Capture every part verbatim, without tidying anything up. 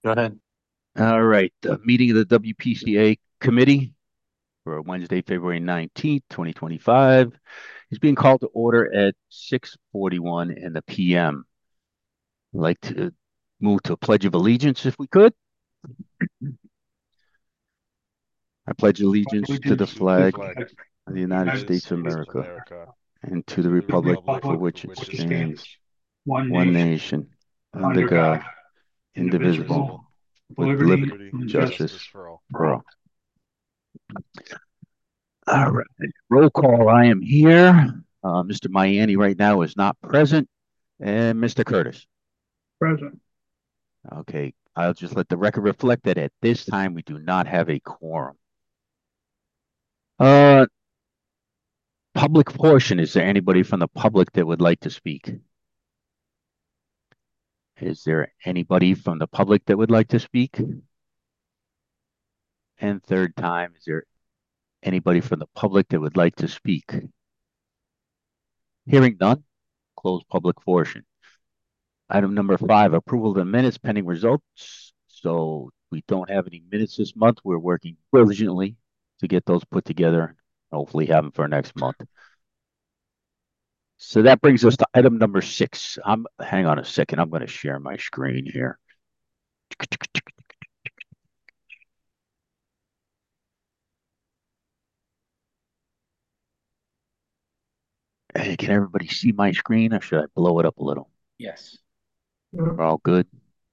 Go ahead. All right, the meeting of the W P C A committee for Wednesday, February nineteenth, twenty twenty-five is being called to order at six forty-one in the P M. I'd like to move to a pledge of allegiance if we could. I pledge allegiance to the Allegiance to the flag flag of the of the United United States of States of America America and to the and to the republic republic for for which it which it stands, stands, one one nation, nation, under under God, God, indivisible, indivisible, indivisible, with with liberty liberty liberty and and and justice justice justice for all. for for all. all. All right. Roll call. I am here. Uh, Mister Miami right now is not present. And Mister Curtis. Present. Okay. I'll just let the record reflect that at this time we do not have a quorum. Uh, public portion. Is there anybody from the public that would like to speak? Is there anybody from the public that would like to speak? And third time, is there anybody from the public that would like to speak? Hearing none, close public portion. Item number five, approval of the minutes pending results. So we don't have any minutes this month. We're working diligently to get those put together. Hopefully have them for next month. So that brings us to item number six. I'm hang on a second. I'm going to share my screen here. Hey, can everybody see my screen or should I blow it up a little? Yes. We're all good.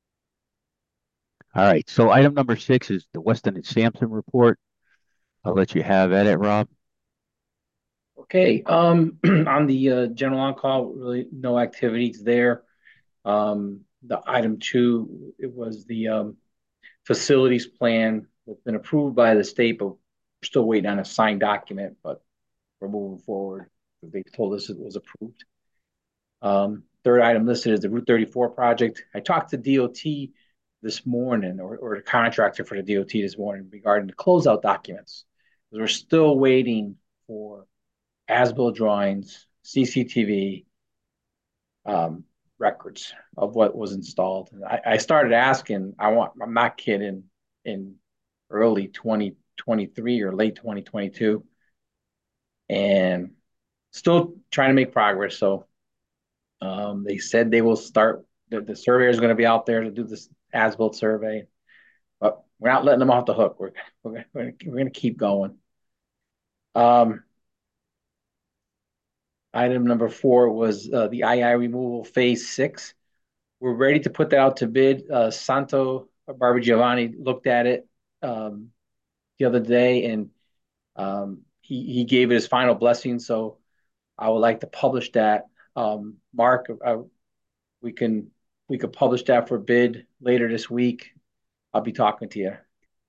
All right. So item number six is the Weston and Sampson report. I'll let you have at it, Rob. Okay, um, on the uh, general on-call, really no activities there. Um, the item two, it was the um, facilities plan that's been approved by the state, but we're still waiting on a signed document, but we're moving forward. They told us it was approved. Um, third item listed is the Route thirty-four project. I talked to D O T this morning, or, or the contractor for the D O T this morning regarding the closeout documents. We're still waiting for as-built drawings, C C T V, um, records of what was installed. And I, I started asking, I want, I'm not kidding, in early twenty twenty-three or late twenty twenty-two, and still trying to make progress. So um, they said they will start, the, the surveyor is going to be out there to do this as-built survey, but we're not letting them off the hook. We're, we're, we're going to keep going. Um, Item number four was uh, the I I removal phase six. We're ready to put that out to bid. Uh, Santo Barbagiovanni looked at it um, the other day, and um, he he gave it his final blessing. So I would like to publish that. Um, Mark, uh, we can we could publish that for bid later this week. I'll be talking to you.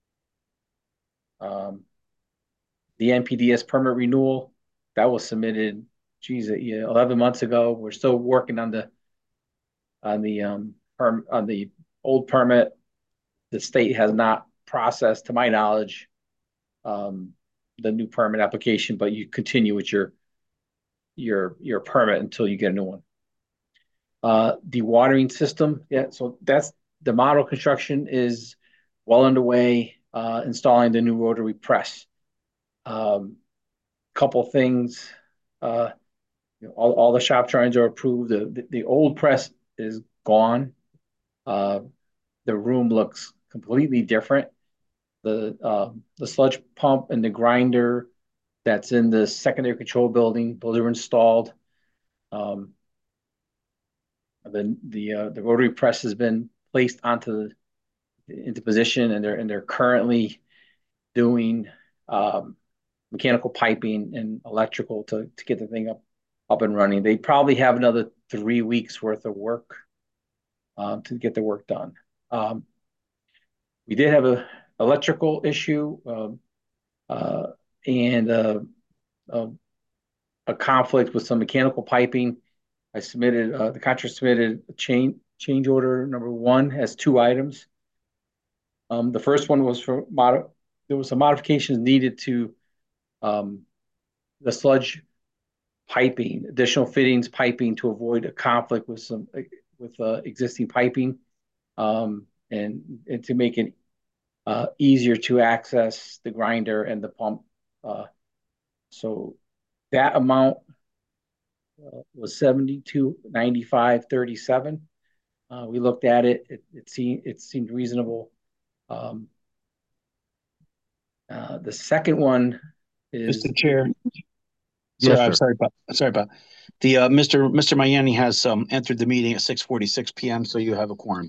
Um, the N P D S permit renewal that was submitted, geez, yeah, eleven months ago. We're still working on the on the um perm on the old permit. The state has not processed, to my knowledge, um, the new permit application, but you continue with your your your permit until you get a new one. Uh, dewatering system, yeah. So that's the model construction is well underway. Uh, installing the new rotary press. Um, couple things. Uh, you know, all, all the shop drawings are approved. The, the, the old press is gone. Uh, the room looks completely different. The uh, the sludge pump and the grinder that's in the secondary control building, those are installed. Um, the the uh, the rotary press has been placed onto the into position, and they're and they're currently doing um, mechanical piping and electrical to to get the thing up up and running. They probably have another three weeks worth of work um, to get the work done. Um, we did have a electrical issue um, uh, and uh, a, a conflict with some mechanical piping. I submitted uh, the contractor submitted a change change order number one has two items. Um, the first one was for mod. There was some modifications needed to um, the sludge piping, additional fittings piping to avoid a conflict with some with uh, existing piping. Um, and, and to make it uh, easier to access the grinder and the pump. Uh, so that amount uh, was seventy-two ninety-five thirty-seven. Uh, we looked at it. It, it seemed it seemed reasonable. Um, uh, the second one Mister is Chair, sir, Yes, I'm sir. sorry about, sorry about the, uh, Mister Mister Mayani has, um, entered the meeting at six forty-six P M, so you have a quorum.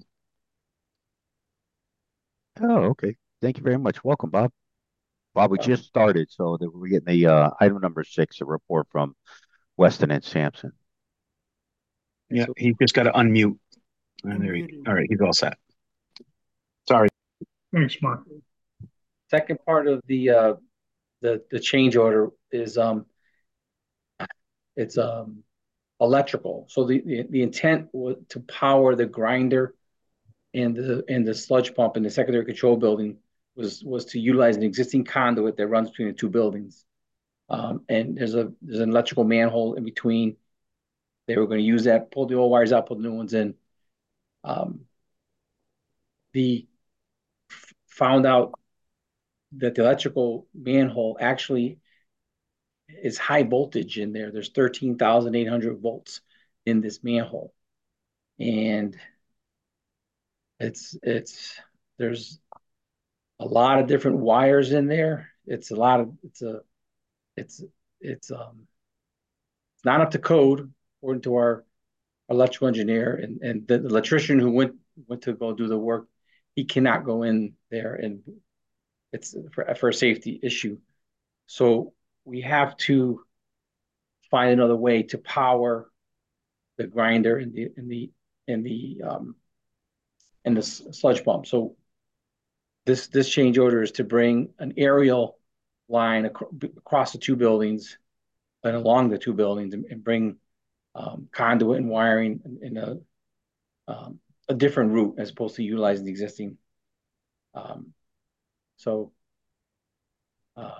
Oh, okay. Thank you very much. Welcome, Bob. Bob, we uh, just started, so that we're getting the uh, item number six, a report from Weston and Sampson. Yeah, so he just got to unmute. And there you, all right, he's all set. Sorry. Thanks, Mark. second part of the uh, the the change order is um it's um electrical. So the, the, the intent was to power the grinder and the and the sludge pump in the secondary control building was was to utilize an existing conduit that runs between the two buildings. Um, and there's a there's an electrical manhole in between. They were going to use that, pull the old wires out, put the new ones in. Um, the found out that the electrical manhole actually is high voltage in there. There's thirteen thousand eight hundred volts in this manhole, and it's it's there's a lot of different wires in there. It's a lot of it's a it's it's um it's not up to code according to our electrical engineer, and and the electrician who went went to go do the work, he cannot go in there, and it's for, for a safety issue. So we have to find another way to power the grinder and the and the and the um and the sludge pump. So this this change order is to bring an aerial line ac- across the two buildings and along the two buildings, and, and bring um, conduit and wiring in, in a um, a different route as opposed to utilizing the existing. Um, so uh,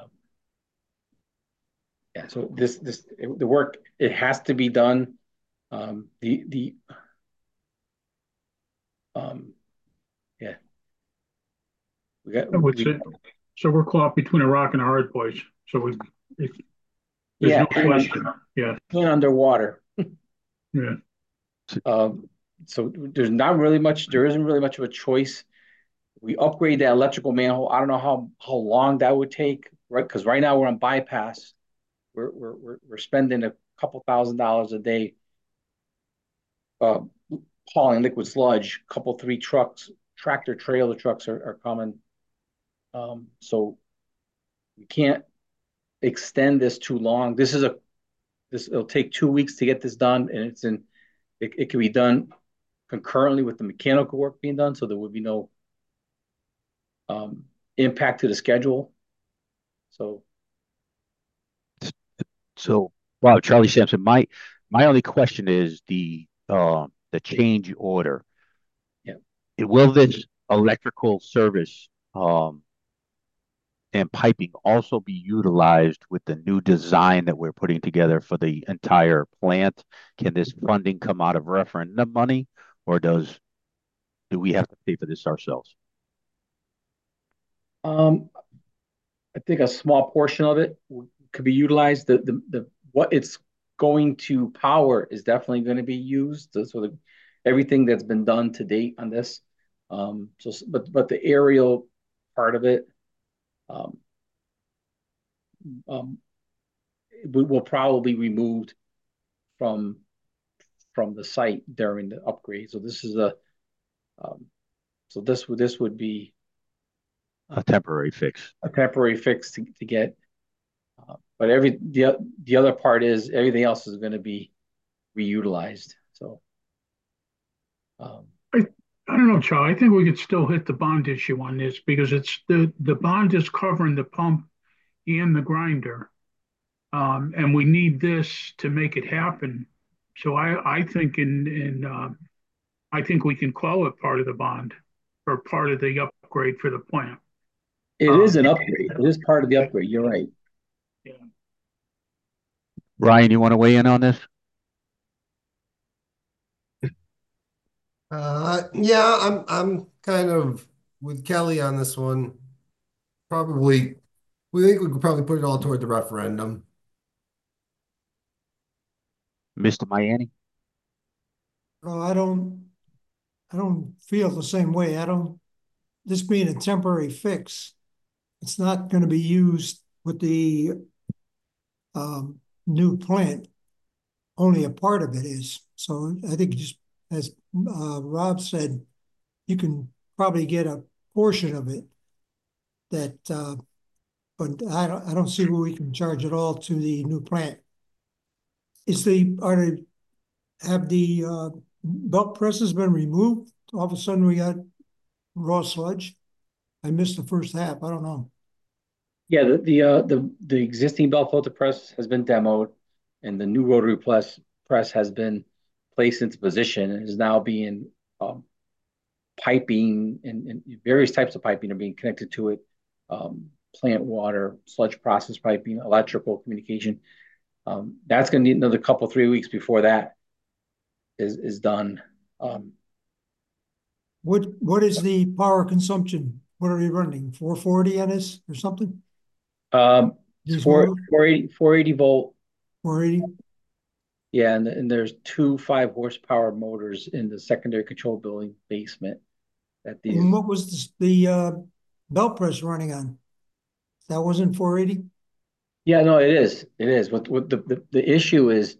yeah, so this this the work, it has to be done. Um, the the um, yeah, we got I would we say, so we're caught between a rock and a hard place. So we, if, there's yeah, no and, question. Yeah, and underwater. yeah. Um, so there's not really much. There isn't really much of a choice. We upgrade that electrical manhole. I don't know how how long that would take, right? Because right now we're on bypass. We're we're we're, we're spending a couple thousand dollars a day uh, hauling liquid sludge. A couple three trucks, tractor trailer trucks are, are coming. Um, so we can't extend this too long. This is a this it'll take two weeks to get this done, and it's in it, it can be done concurrently with the mechanical work being done, so there would be no um, impact to the schedule. So So, wow, Charlie Sampson, my my only question is the uh, the change order. yeah, Will this electrical service um, and piping also be utilized with the new design that we're putting together for the entire plant? Can this funding come out of referendum money, or does do we have to pay for this ourselves? um, I think a small portion of it could be utilized. The the, the what it's going to power is definitely going to be used. So, so the, everything that's been done to date on this. Um, so, but but the aerial part of it um, um, will, will probably be removed from from the site during the upgrade. So this is a um, so this would this would be A temporary fix. a temporary fix to, to get. Uh, but every the the other part is everything else is going to be reutilized. So um, I, I don't know, Charlie. I think we could still hit the bond issue on this because it's the, the bond is covering the pump and the grinder. Um, and we need this to make it happen. So I, I think in, in, uh, I think we can call it part of the bond or part of the upgrade for the plant. it is Um, an upgrade. It is part of the upgrade. You're right. yeah. Ryan, you want to weigh in on this? Uh, yeah, I'm I'm kind of with Kelly on this one. Probably, we think we could probably put it all toward the referendum. Mister Miami? No, I don't, I don't feel the same way. I don't, this being a temporary fix, it's not going to be used with the um, new plant. Only a part of it is. So I think just as uh, Rob said, you can probably get a portion of it that, uh, but I don't, I don't see where we can charge it all to the new plant. Is the, are they, have the uh, belt presses been removed? All of a sudden we got raw sludge. I missed the first half. I don't know. Yeah, the the uh, the the existing belt filter press has been demoed, and the new rotary press press has been placed into position and is now being um, piping and, and various types of piping are being connected to it. Um, plant water, sludge process piping, electrical communication. Um, that's going to need another couple three weeks before that is is done. Um, What what is the power consumption? What are we running? four forty on this or something? um, it's These four, motors? four eighty, four eighty volt. four eighty? Yeah, and, and there's two five horsepower motors in the secondary control building basement that these. And what was this, the uh, belt press running on? That wasn't four eighty? Yeah, no, it is. It is. What what the, the, the issue is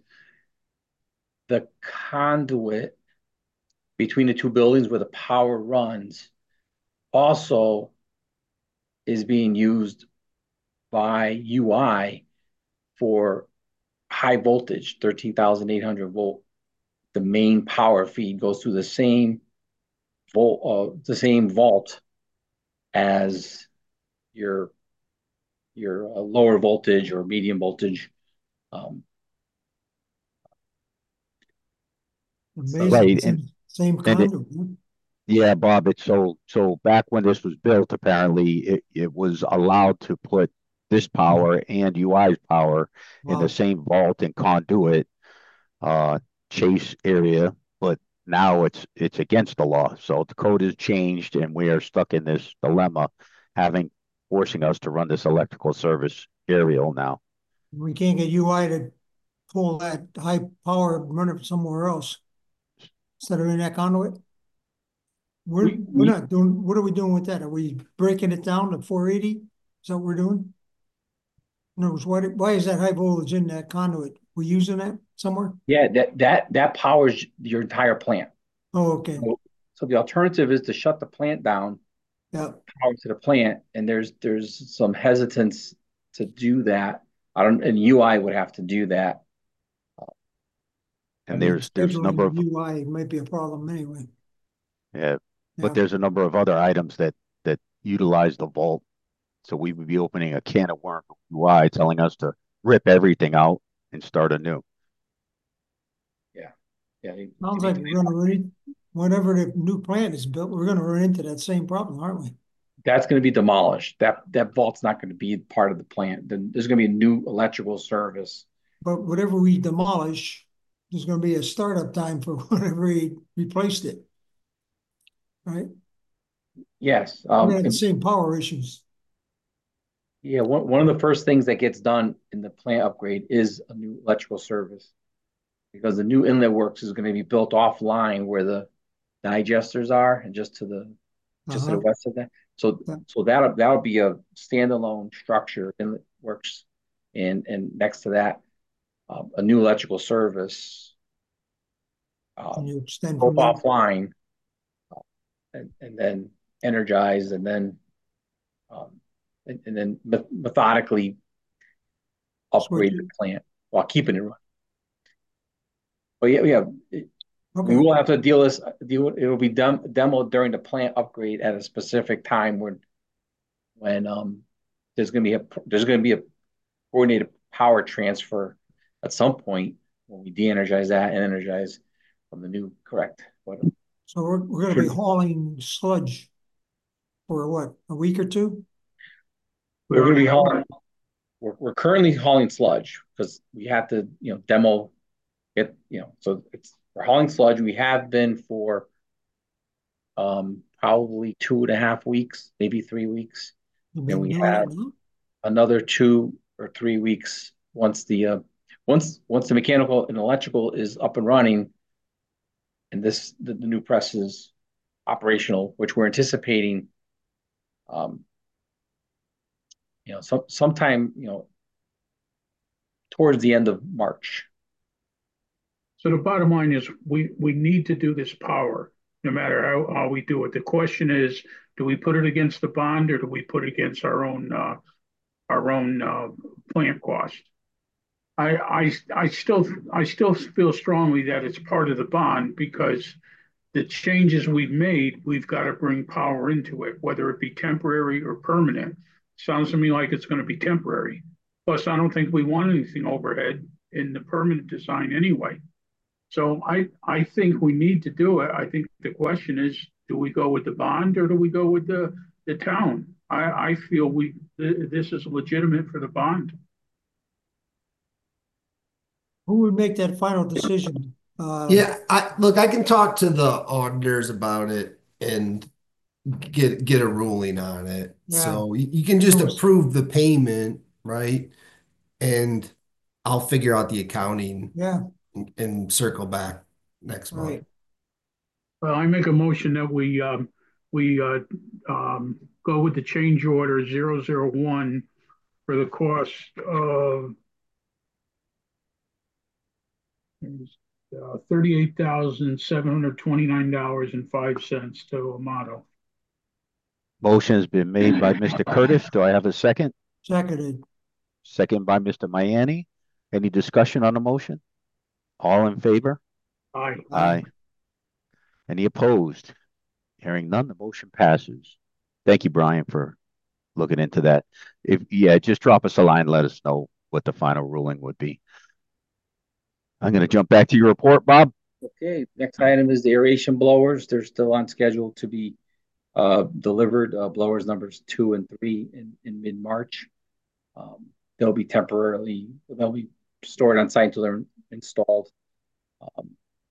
the conduit between the two buildings where the power runs also is being used by U I for high voltage, thirteen thousand eight hundred volt. The main power feed goes through the same volt, uh, the same vault as your your uh, lower voltage or medium voltage. Um, so Amazing. Right, It's and in same and it, conduit. Huh? yeah, Bob, it's so so back when this was built, apparently it, it was allowed to put this power and U I's power in the Wow. same vault and conduit uh chase area, but now it's it's against the law. So the code has changed and we are stuck in this dilemma, having forcing us to run this electrical service aerial now. We can't get U I to pull that high power and run it somewhere else instead of in that conduit. We're we, we're we not doing. What are we doing with that? Are we breaking it down to four eighty? Is that what we're doing? In other words, why why is that high voltage in that conduit? We using that somewhere? yeah, that that that powers your entire plant. Oh, okay. So, so the alternative is to shut the plant down, Yeah. power to the plant, and there's there's some hesitance to do that. I don't, and U I would have to do that. I And mean, there's there's a number scheduling of U I might be a problem anyway. yeah, but Yeah. there's a number of other items that that utilize the vault. So we would be opening a can of worms with U I telling us to rip everything out and start anew. Yeah, yeah. they- Sounds they- like we're gonna run in, whenever the new plant is built, we're gonna run into that same problem, aren't we? That's going to be demolished. That that vault's not going to be part of the plant. Then there's going to be a new electrical service. But whatever we demolish, there's gonna be a startup time for whatever we replaced it, right? Yes. We're Um, gonna have the and same power issues. yeah, one, one of the first things that gets done in the plant upgrade is a new electrical service because the new inlet works is going to be built offline where the digesters are and just to the just to the Uh-huh. west of that. So Yeah. so that'll that'll be a standalone structure inlet works, and and next to that, um, a new electrical service, And um, you extend both from there. offline and, and then energize and then um, and, and then methodically Switch upgrade the it. plant while keeping it running. But yeah, yeah, it- we Okay. will have to deal this. Deal, it'll be dem demoed during the plant upgrade at a specific time when when um there's going to be a there's going to be a coordinated power transfer at some point when we de-energize that and energize from the new correct. What So we're, we're gonna be should hauling sludge for what, a week or two? we're going to be hauling. We're, we're currently hauling sludge because we have to, you know, demo it, you know, so it's we're hauling sludge. We have been for um probably two and a half weeks, maybe three weeks. You'll be And we doing it have now? another two or three weeks once the uh, once once the mechanical and electrical is up and running, and this the, the new press is operational, which we're anticipating. Um, you know, some sometime you know towards the end of March. So the bottom line is we, we need to do this power, no matter how, how we do it. The question is, do we put it against the bond or do we put it against our own, uh, our own, uh, plant cost? I, I, I still, I still feel strongly that it's part of the bond because the changes we've made, we've got to bring power into it, whether it be temporary or permanent. Sounds to me like it's going to be temporary. Plus, I don't think we want anything overhead in the permanent design anyway. So I, I think we need to do it. I think the question is, do we go with the bond or do we go with the, the town? I, I feel we, th- this is legitimate for the bond. Who would make that final decision? Uh, Yeah, I look, I can talk to the auditors about it and get get a ruling on it. Yeah. So you, you can just Of course. approve the payment, right? And I'll figure out the accounting Yeah, and, and circle back next month. right. Well, I make a motion that we, um, we, uh, um, go with the change order zero zero one for the cost of uh, thirty-eight thousand seven hundred twenty-nine dollars and five cents to Amato. Motion has been made by Mister Curtis. Do I have a second? Seconded. Second by Mister Mayani. Any discussion on the motion? All in favor? Aye. Aye. Any opposed? Hearing none, the motion passes. Thank you, Brian, for looking into that. If yeah, just drop us a line, let us know what the final ruling would be. I'm going to jump back to your report, Bob. Okay, next item is the aeration blowers. They're still on schedule to be uh, delivered. Uh, blowers numbers two and three in, in mid-March. Um, they'll be temporarily, they'll be stored on site until they're installed. Um,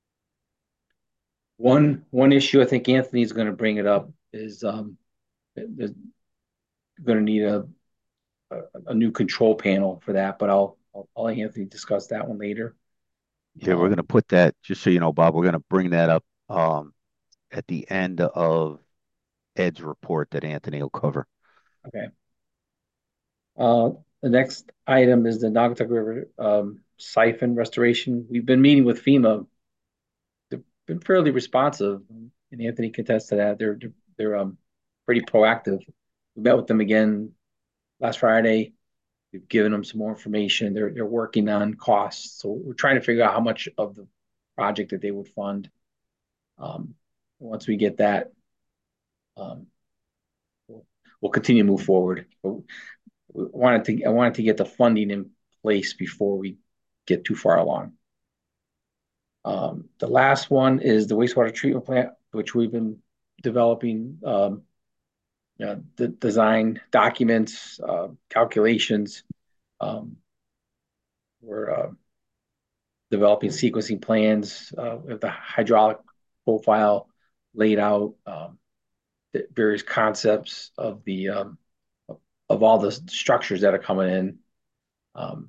one one issue, I think Anthony's going to bring it up, is um, there's going to need a, a a new control panel for that, but I'll I'll, I'll let Anthony discuss that one later. Yeah, we're going to put that, just so you know, Bob, we're going to bring that up um, at the end of Ed's report that Anthony will cover. Okay. Uh, the next item is the Naugatuck River um, siphon restoration. We've been meeting with FEMA. They've been fairly responsive, and Anthony can attest to that. They're they're um pretty proactive. We met with them again last Friday. We've given them some more information. They're they're working on costs, so we're trying to figure out how much of the project that they would fund. Um, once we get that, um, we'll, we'll continue to move forward. But we wanted to I wanted to get the funding in place before we get too far along. Um, the last one is the wastewater treatment plant, which we've been developing um, you know, the design documents, uh, calculations. Um, we're uh, developing sequencing plans uh, with the hydraulic profile laid out, um, the various concepts of the um, of all the structures that are coming in. Um,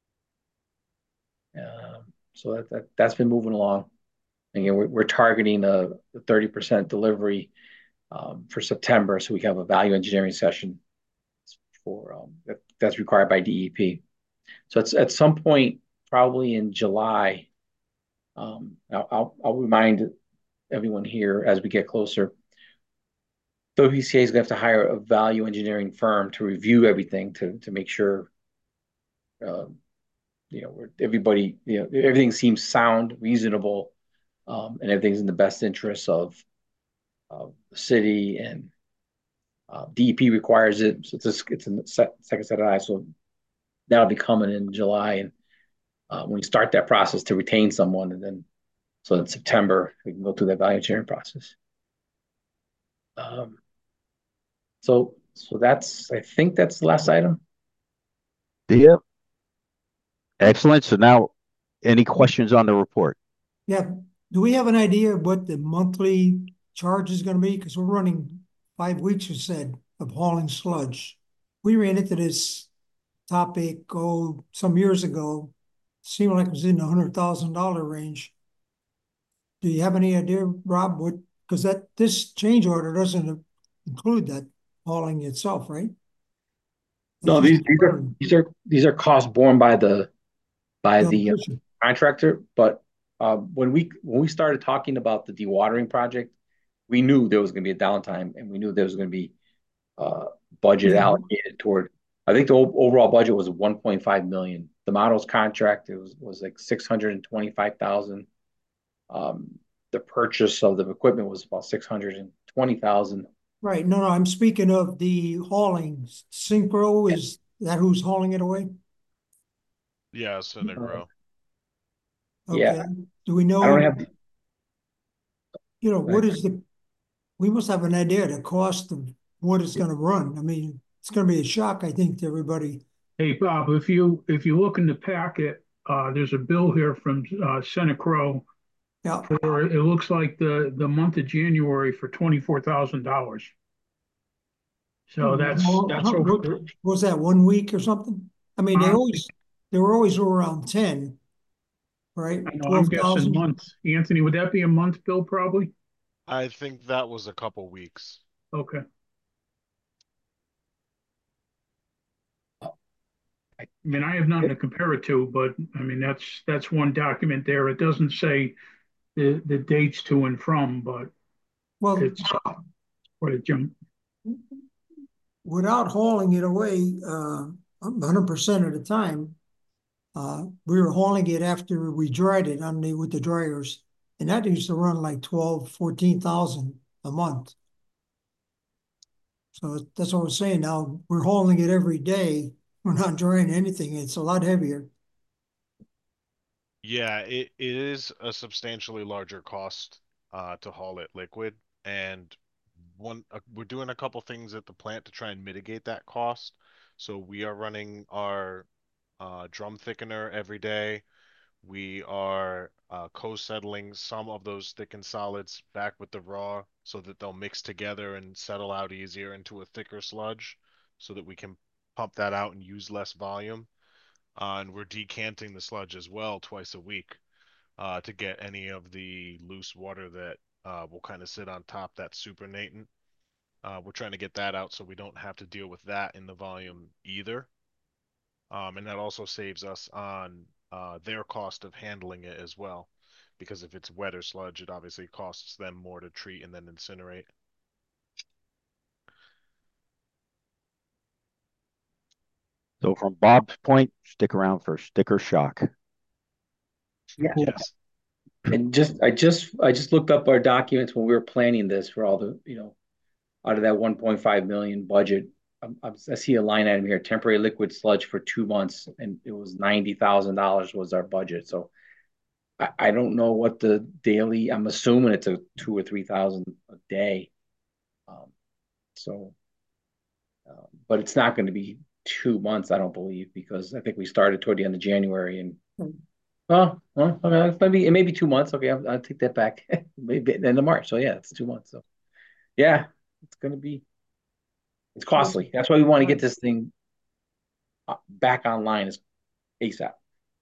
uh, so that, that that's been moving along. Again, we're, we're targeting a thirty percent delivery um, for September, so we have a value engineering session for um, that, that's required by D E P. So it's at some point, probably in July. Um, I'll, I'll, I'll remind everyone here as we get closer. W P C A is going to have to hire a value engineering firm to review everything to to make sure, uh, you know, everybody, you know, everything seems sound, reasonable, um, and everything's in the best interest of, of the city, and uh, D E P requires it. So it's a, it's a set, second set of eyes. So that'll be coming in July, and uh, when we start that process to retain someone, and then so in September we can go through that value engineering process. Um, so so that's I think that's the last item. Yeah. Excellent. So now, any questions on the report? Yeah. Do we have an idea of what the monthly charge is gonna be? Because we're running five weeks, you said, of hauling sludge. We ran into this topic, oh, some years ago. Seemed like it was in the hundred thousand dollar range. Do you have any idea, Rob, what, because that, this change order doesn't include that hauling itself, right? No, That's these just these are burning. these are these are costs borne by the by The the uh, electrician. contractor. But uh, when we when we started talking about the dewatering project, we knew there was going to be a downtime, and we knew there was going to be uh, budget Yeah, allocated toward. I think the o- overall budget was one point five million. The models contract, it was was like six hundred and twenty five thousand. Um, the purchase of the equipment was about six hundred and twenty thousand. right. No, no, I'm speaking of the hauling. Synchro, is that who's hauling it away? Yeah, Synagro. Yeah, Okay. Do we I don't know, have. you know, Go what ahead. is the, we must have an idea of the cost of what it's gonna run. I mean, it's gonna be a shock, I think, to everybody. Hey, Bob, if you, if you look in the packet, uh, there's a bill here from, uh, Senecro Yeah. for, it looks like the, the month of January for twenty-four thousand dollars. So that's, How- that's how- over, what- Was that one week or something? I mean, they Um, always, they were always around ten, right? I know, I'm Twelve guessing thousand. month. Anthony, would that be a month bill probably? I think that was a couple weeks. Okay. I mean, I have nothing to compare it to, but I mean, that's, that's one document there. It doesn't say the, the dates to and from, but Well, it's quite a jump. without hauling it away, uh, hundred percent of the time, uh, we were hauling it after we dried it on the, with the dryers. And that used to run like twelve, fourteen thousand a month. So that's what I was saying. Now we're hauling it every day. We're not drying anything. It's a lot heavier. Yeah, it, it is a substantially larger cost uh, to haul it liquid, and one uh, we're doing a couple things at the plant to try and mitigate that cost. So we are running our uh, drum thickener every day. We are uh, co-settling some of those thickened solids back with the raw so that they'll mix together and settle out easier into a thicker sludge so that we can pump that out and use less volume. Uh, and we're decanting the sludge as well twice a week uh, to get any of the loose water that uh, will kind of sit on top that's supernatant. Uh, we're trying to get that out so we don't have to deal with that in the volume either. Um, and that also saves us on uh, their cost of handling it as well. Because if it's wetter sludge, it obviously costs them more to treat and then incinerate. So from Bob's point, stick around for sticker shock. Yeah. Yes. And just I just I just looked up our documents when we were planning this for all the, you know, out of that one point five million budget. I'm, I'm, I see a line item here, temporary liquid sludge for two months, and it was ninety thousand dollars was our budget. So I, I don't know what the daily. I'm assuming it's a two or three thousand a day. Um, so, uh, but it's not going to be two months, I don't believe, because I think we started toward the end of January and. Oh, well, okay, maybe it may be two months. Okay, I'll, I'll take that back. Maybe the end of March. So yeah, it's two months. So yeah, it's gonna be it's costly. That's why we want to get this thing uh, back online as ASAP.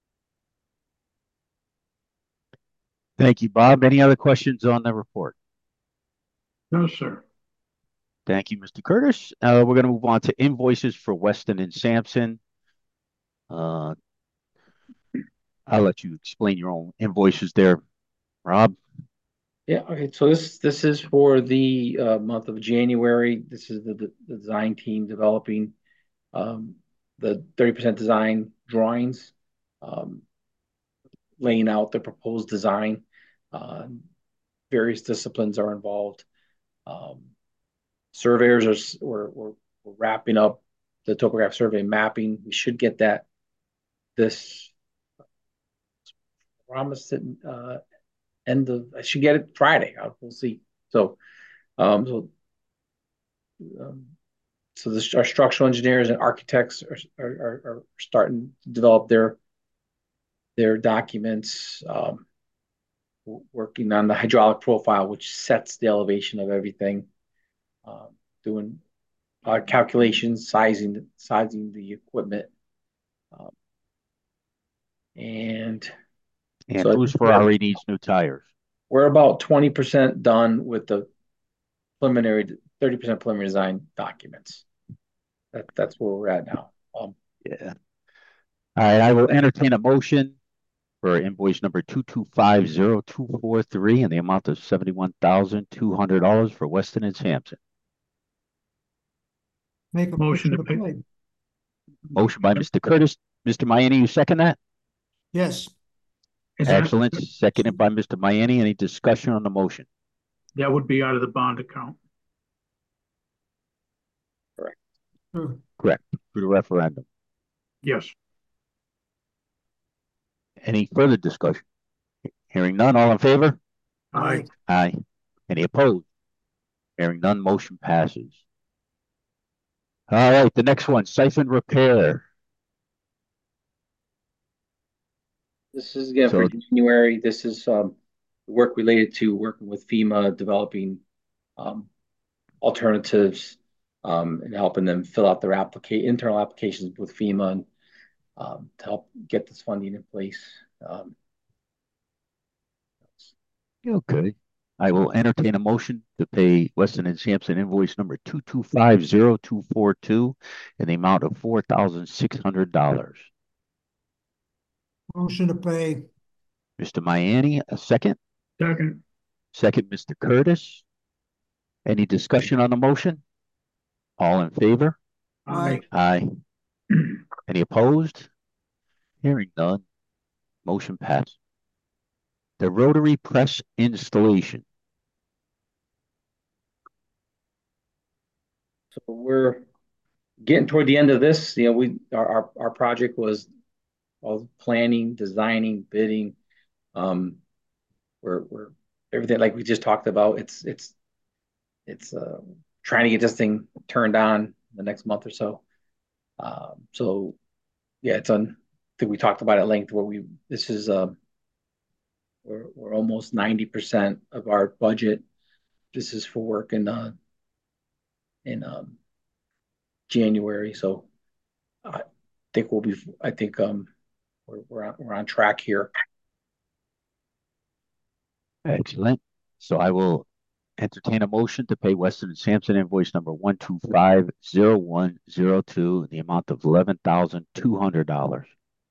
Thank you, Bob. Any other questions on the report? No, sir. Thank you, Mister Curtis. Uh, we're going to move on to invoices for Weston and Sampson. Uh, I'll let you explain your own invoices there, Rob. Yeah. Okay. So this this is for the uh, month of January. This is the, the, the design team developing um, the thirty percent design drawings, um, laying out the proposed design. Uh, various disciplines are involved. Um, surveyors are we're, we're, we're wrapping up the topographic survey mapping. We should get that this promised uh, end of. I should get it Friday. We'll see. So, um, so, um, so this, our structural engineers and architects are, are are starting to develop their their documents. Um, w- working on the hydraulic profile, which sets the elevation of everything. Um, doing uh, calculations, sizing, sizing the equipment, um, and And so I whose think we're, Ferrari needs new tires? we're about twenty percent done with the preliminary, thirty percent preliminary design documents. That, that's where we're at now. Um, Yeah. All right, I will entertain a motion for invoice number two two five zero two four three in the amount of seventy-one thousand two hundred dollars for Weston and Sampson. Motion Make a motion to to pay. pay. Motion by Mister Curtis. Mister Mayani, you second that? Yes, Is that, Excellent. Seconded by Mister Mayani. Any discussion on the motion? that would be out of the bond account. true. Correct. For the referendum. Yes. Any further discussion? Hearing none, all in favor? Aye. Aye. Any opposed? Hearing none, motion passes. All right, the next one, siphon repair. This is again for So- January. This is um, work related to working with FEMA, developing um, alternatives um, and helping them fill out their applica- internal applications with FEMA and, um, to help get this funding in place. Um, Okay. I will entertain a motion to pay Weston and Sampson invoice number two two five zero two four two in the amount of four thousand six hundred dollars. Motion to pay. Mister Mayani, a second. Second. Second, Mister Curtis. Any discussion on the motion? All in favor? Aye. Aye. Any opposed? Hearing none. Motion passed. The rotary press installation. So we're getting toward the end of this. You know, we our our, our project was all planning, designing, bidding. Um, we're we're everything like we just talked about. It's it's it's uh, trying to get this thing turned on the next month or so. Um, so yeah, it's on. I think we talked about at length where we this is um we're we're almost ninety percent of our budget. This is for work in uh in um January. So I think we'll be. I think um we're we're on, we're on track here. Excellent. So I will entertain a motion to pay Weston and Sampson invoice number one two five zero one zero two in the amount of eleven thousand two hundred dollars.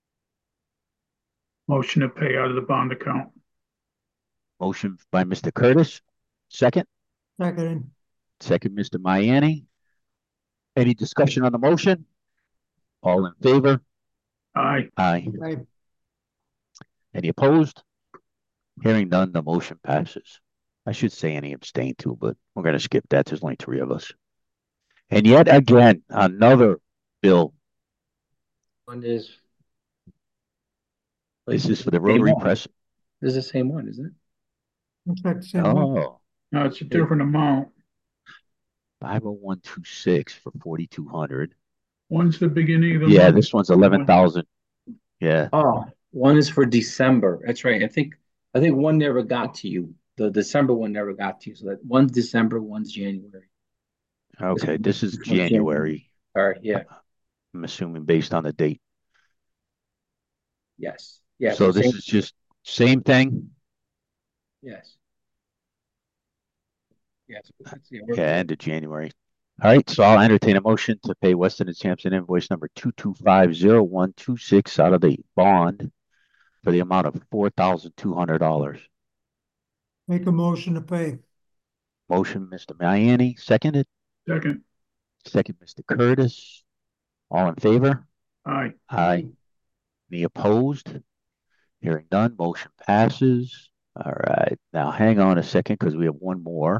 Motion to pay out of the bond account. Motion by Mister Curtis. Second. Second. Second, Mister Mayani. Any discussion on the motion? All in favor? Aye. Aye. Aye. Any opposed? Hearing none, the motion passes. I should say any abstain too, but we're going to skip that. There's only three of us. And yet again, another bill. One is. This is for the Same rotary one. press. This is the same one, isn't it? Looks like the same one. Oh, No, it's a different amount. five oh one two six for forty-two hundred. One's the beginning of the Yeah, month. this one's eleven thousand. Yeah. Oh, one is for December. That's right. I think I think one never got to you. The December one never got to you. So that one's December, one's January. Okay, this is This one's January. All right. Yeah. I'm assuming based on the date. Yes. Yeah. So this same- is just same thing. Yes. Yes. It's- yeah, we're- Yeah, end of January. All right, so I'll entertain a motion to pay Weston and Sampson invoice number two two five zero one two six out of the bond for the amount of four thousand two hundred dollars. Make a motion to pay. Motion, Mister Mayani, seconded. Second. Second, Mister Curtis. All in favor? Aye. Aye. Any opposed? Hearing none, motion passes. All right, now hang on a second because we have one more.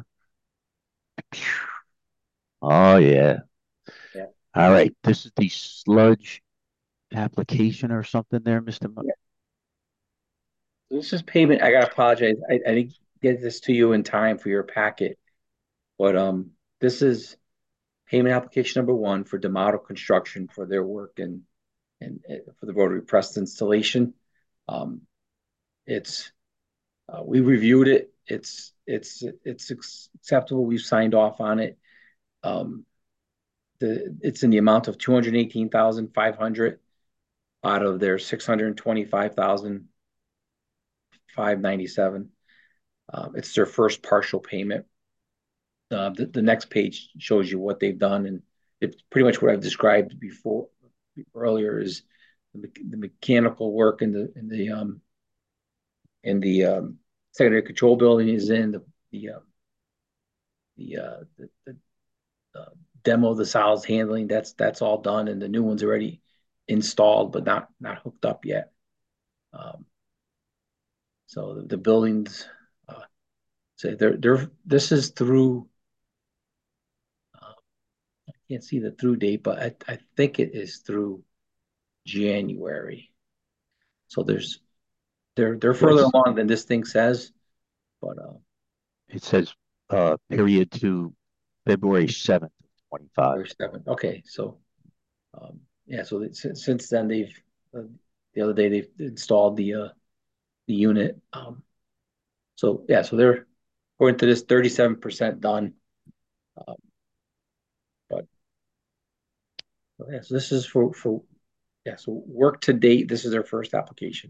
Oh, yeah. Yeah. All right, this is the sludge application or something there, Mister Mo- Yeah. This is payment. I gotta apologize. I, I didn't get this to you in time for your packet. But um this is payment application number one for D'Amato Construction for their work and and uh, for the rotary press installation. Um it's Uh, we reviewed it. It's it's it's acceptable. We've signed off on it. Um, the it's in the amount of two hundred eighteen thousand five hundred out of their six hundred twenty-five thousand five ninety-seven. Um, it's their first partial payment. Uh, the, the next page shows you what they've done, and it's pretty much what I've described before earlier. Is the, the mechanical work in the in the um, in the um, secondary control building is in the the uh, the, uh, the, the uh, demo of the solids handling. That's that's all done, and the new one's already installed, but not not hooked up yet. Um, so the, the buildings, uh, say they're they're this is through. Uh, I can't see the through date, but I, I think it is through January. So there's they're they're further Yes. along than this thing says, but uh, It says uh period to February seventh, twenty-five. February seventh. Okay, so um, yeah, so that, since, since then they've uh, the other day they've installed the uh, the unit. Um, so yeah, so they're according to this thirty-seven percent done. Um, but so yeah, so this is for for yeah, so work to date. This is their first application.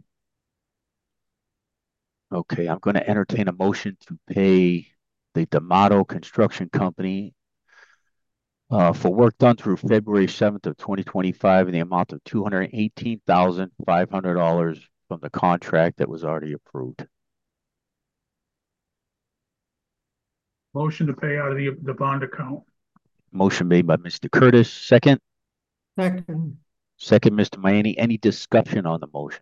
Okay, I'm going to entertain a motion to pay the D'Amato Construction Company uh, for work done through February seventh of twenty twenty-five in the amount of two hundred eighteen thousand five hundred dollars from the contract that was already approved. Motion to pay out of the, the bond account. Motion made by Mister Curtis, second. Second, Second, Mister Mayani. Any discussion on the motion?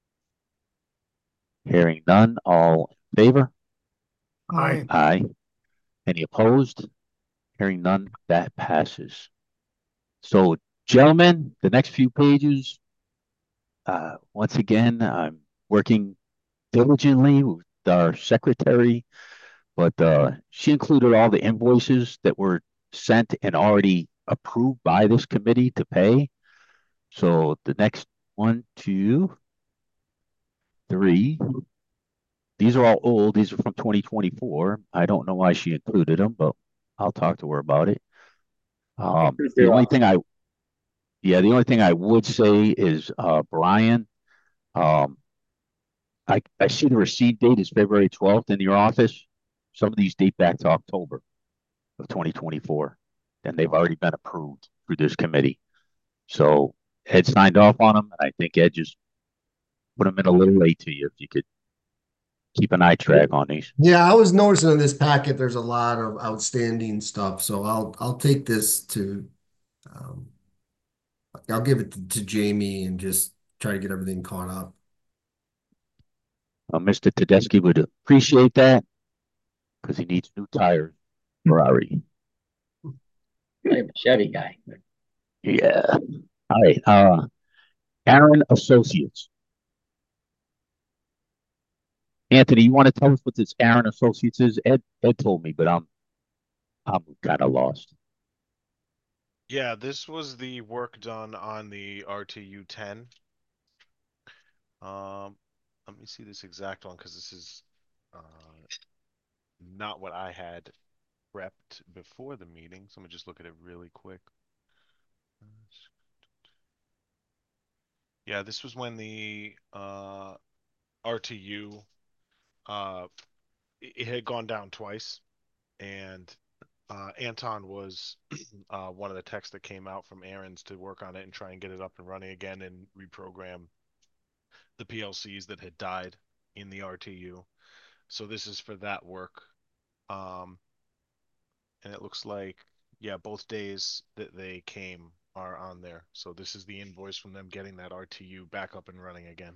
Hearing none, all in favor? aye. Aye. Any opposed? Hearing none, that passes. So, gentlemen, the next few pages, uh, once again, I'm working diligently with our secretary, but uh, she included all the invoices that were sent and already approved by this committee to pay. So the next one, two, three, these are all old. These are from twenty twenty-four. I don't know why she included them, but I'll talk to her about it. Um, the only thing I, yeah, the only thing I would say is, uh, Brian, um, I, I see the receipt date is February twelfth in your office. Some of these date back to October of twenty twenty-four, and they've already been approved through this committee. So Ed signed off on them, and I think Ed just put them in a little late to you. If you could keep an eye track on these. Yeah, I was noticing in this packet, there's a lot of outstanding stuff, so I'll, I'll take this to, um, I'll give it to, to Jamie and just try to get everything caught up. Uh, Mister Tedeschi would appreciate that because he needs new tires. Ferrari. I'm a Chevy guy. Yeah. All right. Uh, Aaron Associates. Anthony, you want to tell us what this Aaron Associates is? Ed, Ed told me, but I'm, I'm kind of lost. Yeah, this was the work done on the R T U ten. Um, let me see this exact one because this is uh, not what I had prepped before the meeting. So I'm gonna just look at it really quick. Yeah, this was when the uh, R T U uh, it had gone down twice, and uh, Anton was uh, one of the techs that came out from Aaron's to work on it and try and get it up and running again and reprogram the P L Cs that had died in the R T U. So this is for that work. Um, and it looks like, yeah, both days that they came are on there. So this is the invoice from them getting that R T U back up and running again.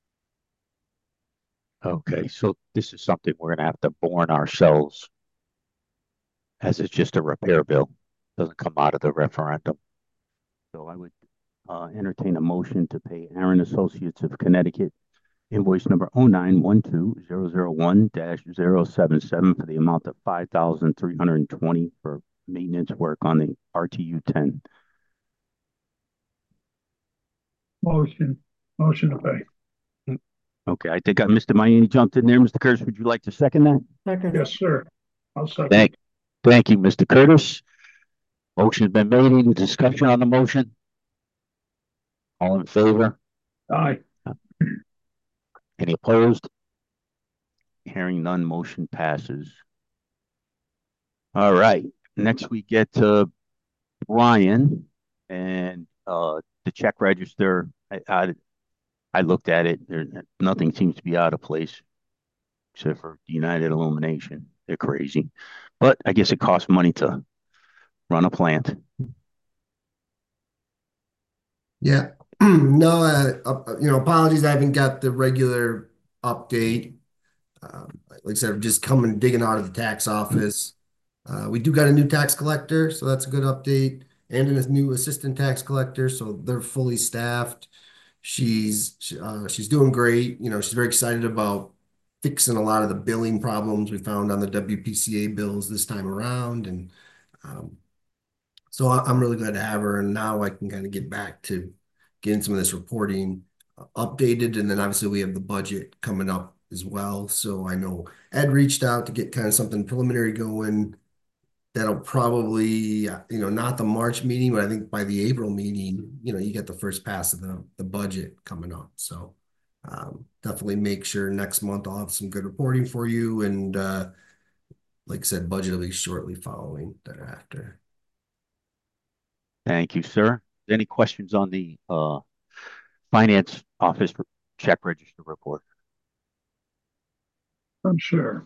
Okay, so this is something we're gonna have to borne ourselves, as it's just a repair bill. Doesn't come out of the referendum. So I would uh, entertain a motion to pay Aaron Associates of Connecticut invoice number oh nine one two zero zero one dash zero seven seven for the amount of five thousand three hundred twenty for maintenance work on the R T U ten. Motion, motion to pay. Okay, I think I, Mister Mayne jumped in there. Mister Curtis, would you like to second that? Second. Yes, sir. I'll second. Thank, thank you, Mister Curtis. Motion's been made. Any discussion on the motion? All in favor? Aye. Any opposed? Hearing none, motion passes. All right, next we get to Brian and uh, the check register. I, I, I looked at it. There, nothing seems to be out of place except for United Illumination. They're crazy, but I guess it costs money to run a plant. Yeah. No, uh, uh, you know, apologies. I haven't got the regular update. Um, like I said, I'm just coming digging out of the tax office. Uh, we do got a new tax collector, so that's a good update, and a new assistant tax collector, so they're fully staffed. She's she- uh, she's doing great. You know, she's very excited about fixing a lot of the billing problems we found on the W P C A bills this time around, and um, so I- I'm really glad to have her. And now I can kind of get back to getting some of this reporting uh, updated, and then obviously we have the budget coming up as well. So I know Ed reached out to get kind of something preliminary going. That'll probably, uh, you know, not the March meeting, but I think by the April meeting, you know, you get the first pass of the, the budget coming up. So um, definitely make sure next month I'll have some good reporting for you. And uh, like I said, budget will be shortly following thereafter. Thank you, sir. Any questions on the uh, finance office check register report? I'm sure.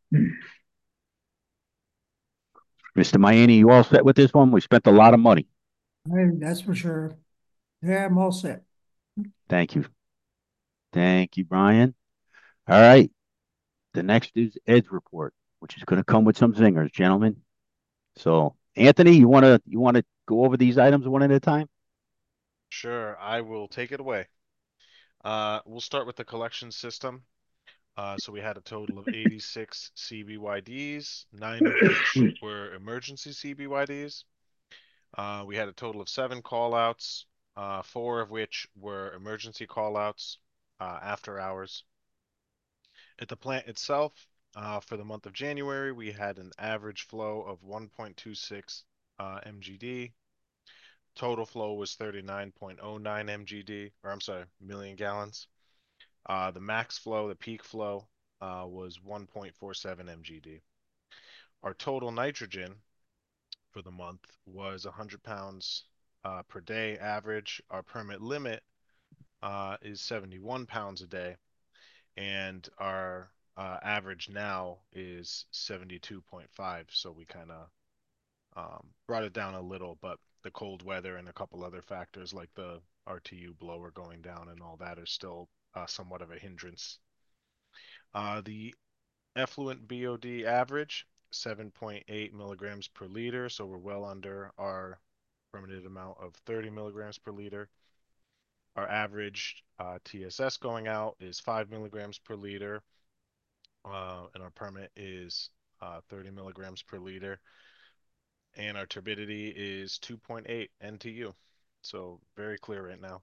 Mister Mayne, you all set with this one? We spent a lot of money. I, that's for sure. Yeah, I'm all set. Thank you. Thank you, Brian. All right. The next is Ed's report, which is going to come with some zingers, gentlemen. So, Anthony, you want to you want to go over these items one at a time? Sure, I will take it away. Uh, we'll start with the collection system. Uh, so we had a total of eighty-six C B Y Ds, nine of which were emergency C B Y Ds. Uh, we had a total of seven callouts, uh, four of which were emergency callouts uh, after hours. At the plant itself, uh, for the month of January, we had an average flow of one point two six uh, M G D. Total flow was thirty-nine point oh nine M G D, or I'm sorry, million gallons. Uh, the max flow, the peak flow, uh, was one point four seven M G D. Our total nitrogen for the month was one hundred pounds uh, per day average. Our permit limit uh, is seventy-one pounds a day, and our uh, average now is seventy-two point five. So we kind of um, brought it down a little, but the cold weather and a couple other factors like the R T U blower going down and all that are still uh, somewhat of a hindrance. Uh, the effluent B O D average, seven point eight milligrams per liter, so we're well under our permitted amount of thirty milligrams per liter. Our average uh, T S S going out is five milligrams per liter, uh, and our permit is uh, thirty milligrams per liter. And our turbidity is two point eight N T U. So very clear right now.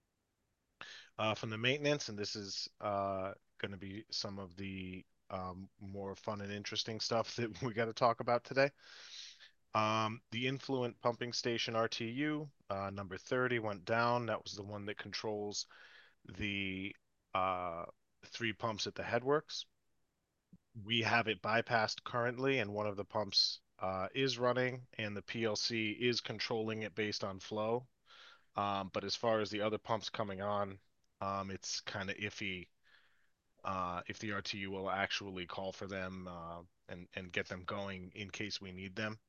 Uh, from the maintenance, and this is uh, going to be some of the um, more fun and interesting stuff that we got to talk about today. Um, the influent pumping station R T U, uh, number thirty, went down. That was the one that controls the uh, three pumps at the headworks. We have it bypassed currently, and one of the pumps uh, is running, and the P L C is controlling it based on flow. Um, but as far as the other pumps coming on, um, it's kind of iffy uh, if the R T U will actually call for them uh, and, and get them going in case we need them.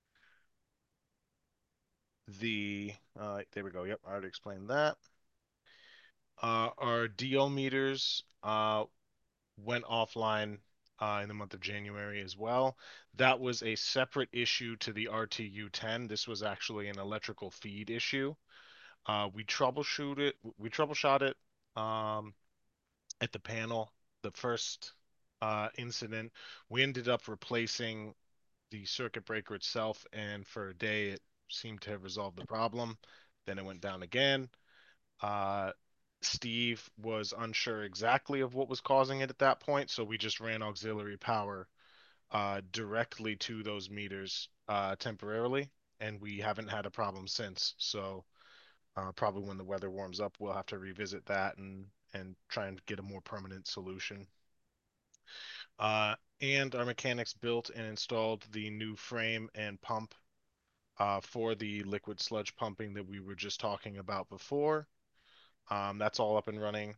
The, uh, there we go. Yep, I already explained that. Uh, our D O meters uh, went offline uh, in the month of January as well. That was a separate issue to the R T U ten. This was actually an electrical feed issue. Uh, we troubleshoot it. We troubleshot it um, at the panel. The first uh, incident, we ended up replacing the circuit breaker itself, and for a day it seemed to have resolved the problem. Then it went down again. Uh, Steve was unsure exactly of what was causing it at that point, so we just ran auxiliary power uh, directly to those meters uh, temporarily, and we haven't had a problem since. So uh, probably when the weather warms up, we'll have to revisit that and and try and get a more permanent solution. Uh, and our mechanics built and installed the new frame and pump uh, for the liquid sludge pumping that we were just talking about before. Um, that's all up and running.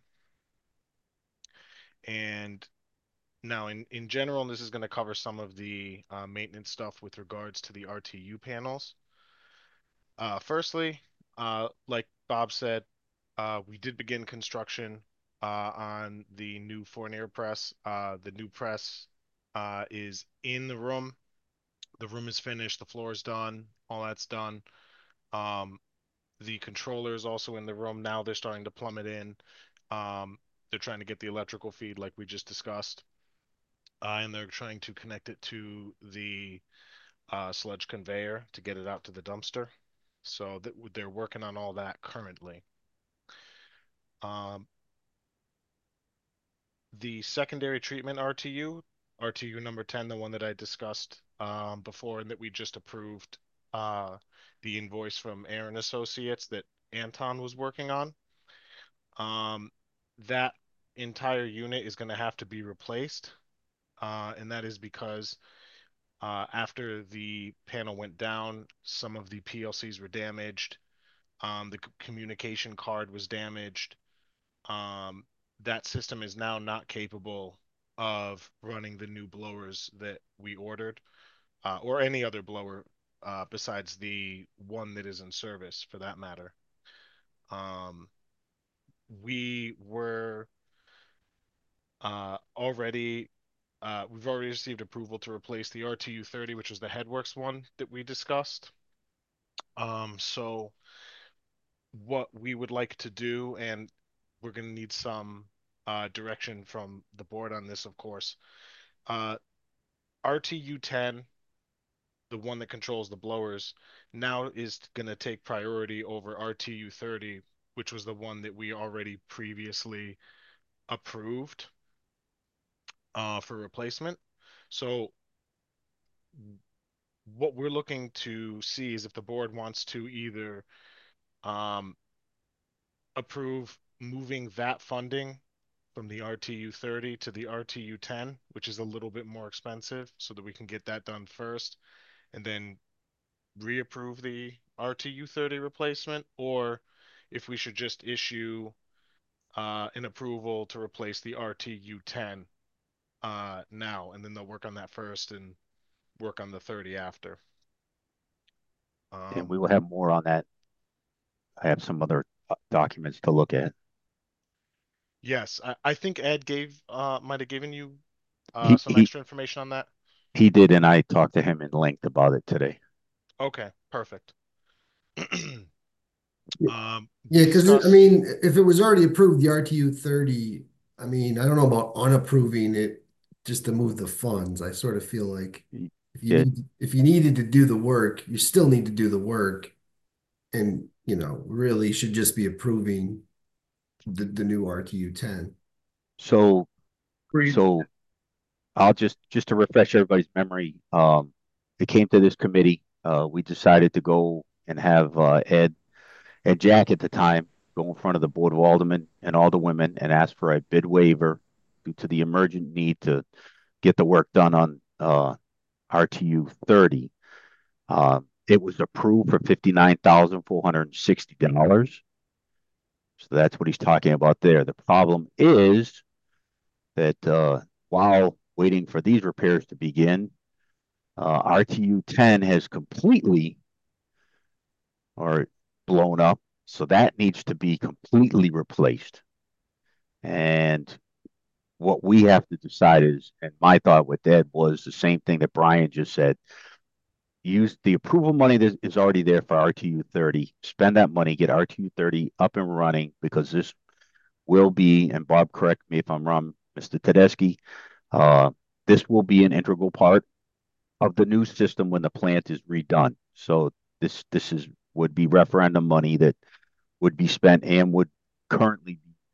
And now in, in general, this is going to cover some of the uh, maintenance stuff with regards to the R T U panels. Uh, firstly, uh, like Bob said, uh, we did begin construction uh, on the new Fournier press. Uh, the new press uh, is in the room. The room is finished. The floor is done. All that's done. Um, the controller is also in the room. Now they're starting to plumb it in. Um, they're trying to get the electrical feed like we just discussed. Uh, and they're trying to connect it to the uh, sludge conveyor to get it out to the dumpster. So that they're working on all that currently. Um, the secondary treatment R T U, R T U number ten, the one that I discussed um, before and that we just approved uh, the invoice from Aaron Associates that Anton was working on. Um, that entire unit is going to have to be replaced. Uh, and that is because uh, after the panel went down, some of the P L Cs were damaged. Um, the communication card was damaged. Um, that system is now not capable of running the new blowers that we ordered, uh, or any other blower uh, besides the one that is in service, for that matter. Um, we were uh, already uh, we've already received approval to replace the R T U thirty, which was the Headworks one that we discussed. Um, so what we would like to do, and we're going to need some uh, direction from the board on this, of course. Uh, R T U ten, the one that controls the blowers, now is going to take priority over R T U thirty, which was the one that we already previously approved uh, for replacement. So what we're looking to see is if the board wants to either um, approve moving that funding from the R T U thirty to the R T U ten, which is a little bit more expensive, so that we can get that done first, and then reapprove the R T U thirty replacement, or if we should just issue uh, an approval to replace the R T U ten uh, now, and then they'll work on that first and work on the thirty after. And Um, we will have more on that. I have some other uh, documents to look at. yes, I, I think Ed gave uh, might have given you uh, He some he extra information on that. he did, and I talked to him in length about it today. Okay, perfect. um, Yeah, because I discuss. mean, if it was already approved, the R T U thirty, I mean, I don't know about unapproving it just to move the funds. I sort of feel like if you Yeah. need if you needed to do the work, you still need to do the work, and you know, really should just be approving the, the new R T U ten. So Agreed. so I'll just just to refresh everybody's memory. Um, it came to this committee. Uh, we decided to go and have uh, Ed and Jack at the time go in front of the Board of Aldermen and Alderwomen and ask for a bid waiver due to the emergent need to get the work done on uh, R T U thirty. Uh, it was approved for fifty-nine thousand four hundred sixty dollars. So that's what he's talking about there. The problem is that uh, while waiting for these repairs to begin, uh, R T U ten has completely or blown up. So that needs to be completely replaced. And what we have to decide is, and my thought with that was the same thing that Brian just said. Use the approval money that is already there for R T U thirty, spend that money, get R T U thirty up and running, because this will be, and Bob, correct me if I'm wrong, Mister Tedeschi, uh, this will be an integral part of the new system when the plant is redone. So this this is would be referendum money that would be spent and would currently be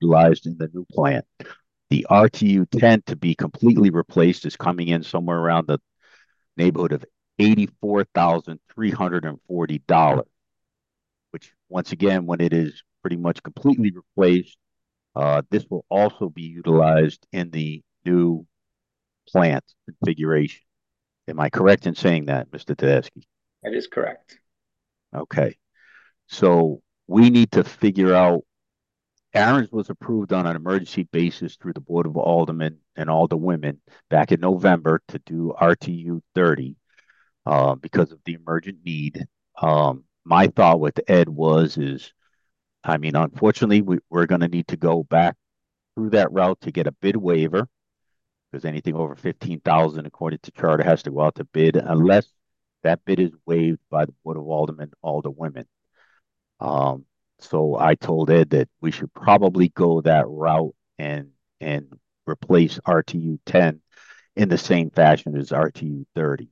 utilized in the new plant. The R T U ten to be completely replaced is coming in somewhere around the neighborhood of eighty-four thousand three hundred forty dollars, which once again, when it is pretty much completely replaced, uh, this will also be utilized in the new plant configuration. Am I correct in saying that, Mister Tedeschi? That is correct. Okay. So we need to figure out, Aaron's was approved on an emergency basis through the Board of Aldermen and Alderwomen back in November to do R T U thirty uh, because of the emergent need. Um, my thought with Ed was, is, I mean, unfortunately, we, we're going to need to go back through that route to get a bid waiver, because anything over fifteen thousand according to charter has to go out to bid unless that bid is waived by the Board of Aldermen, Alderwomen. Um, so I told Ed that we should probably go that route and and replace R T U ten in the same fashion as R T U thirty.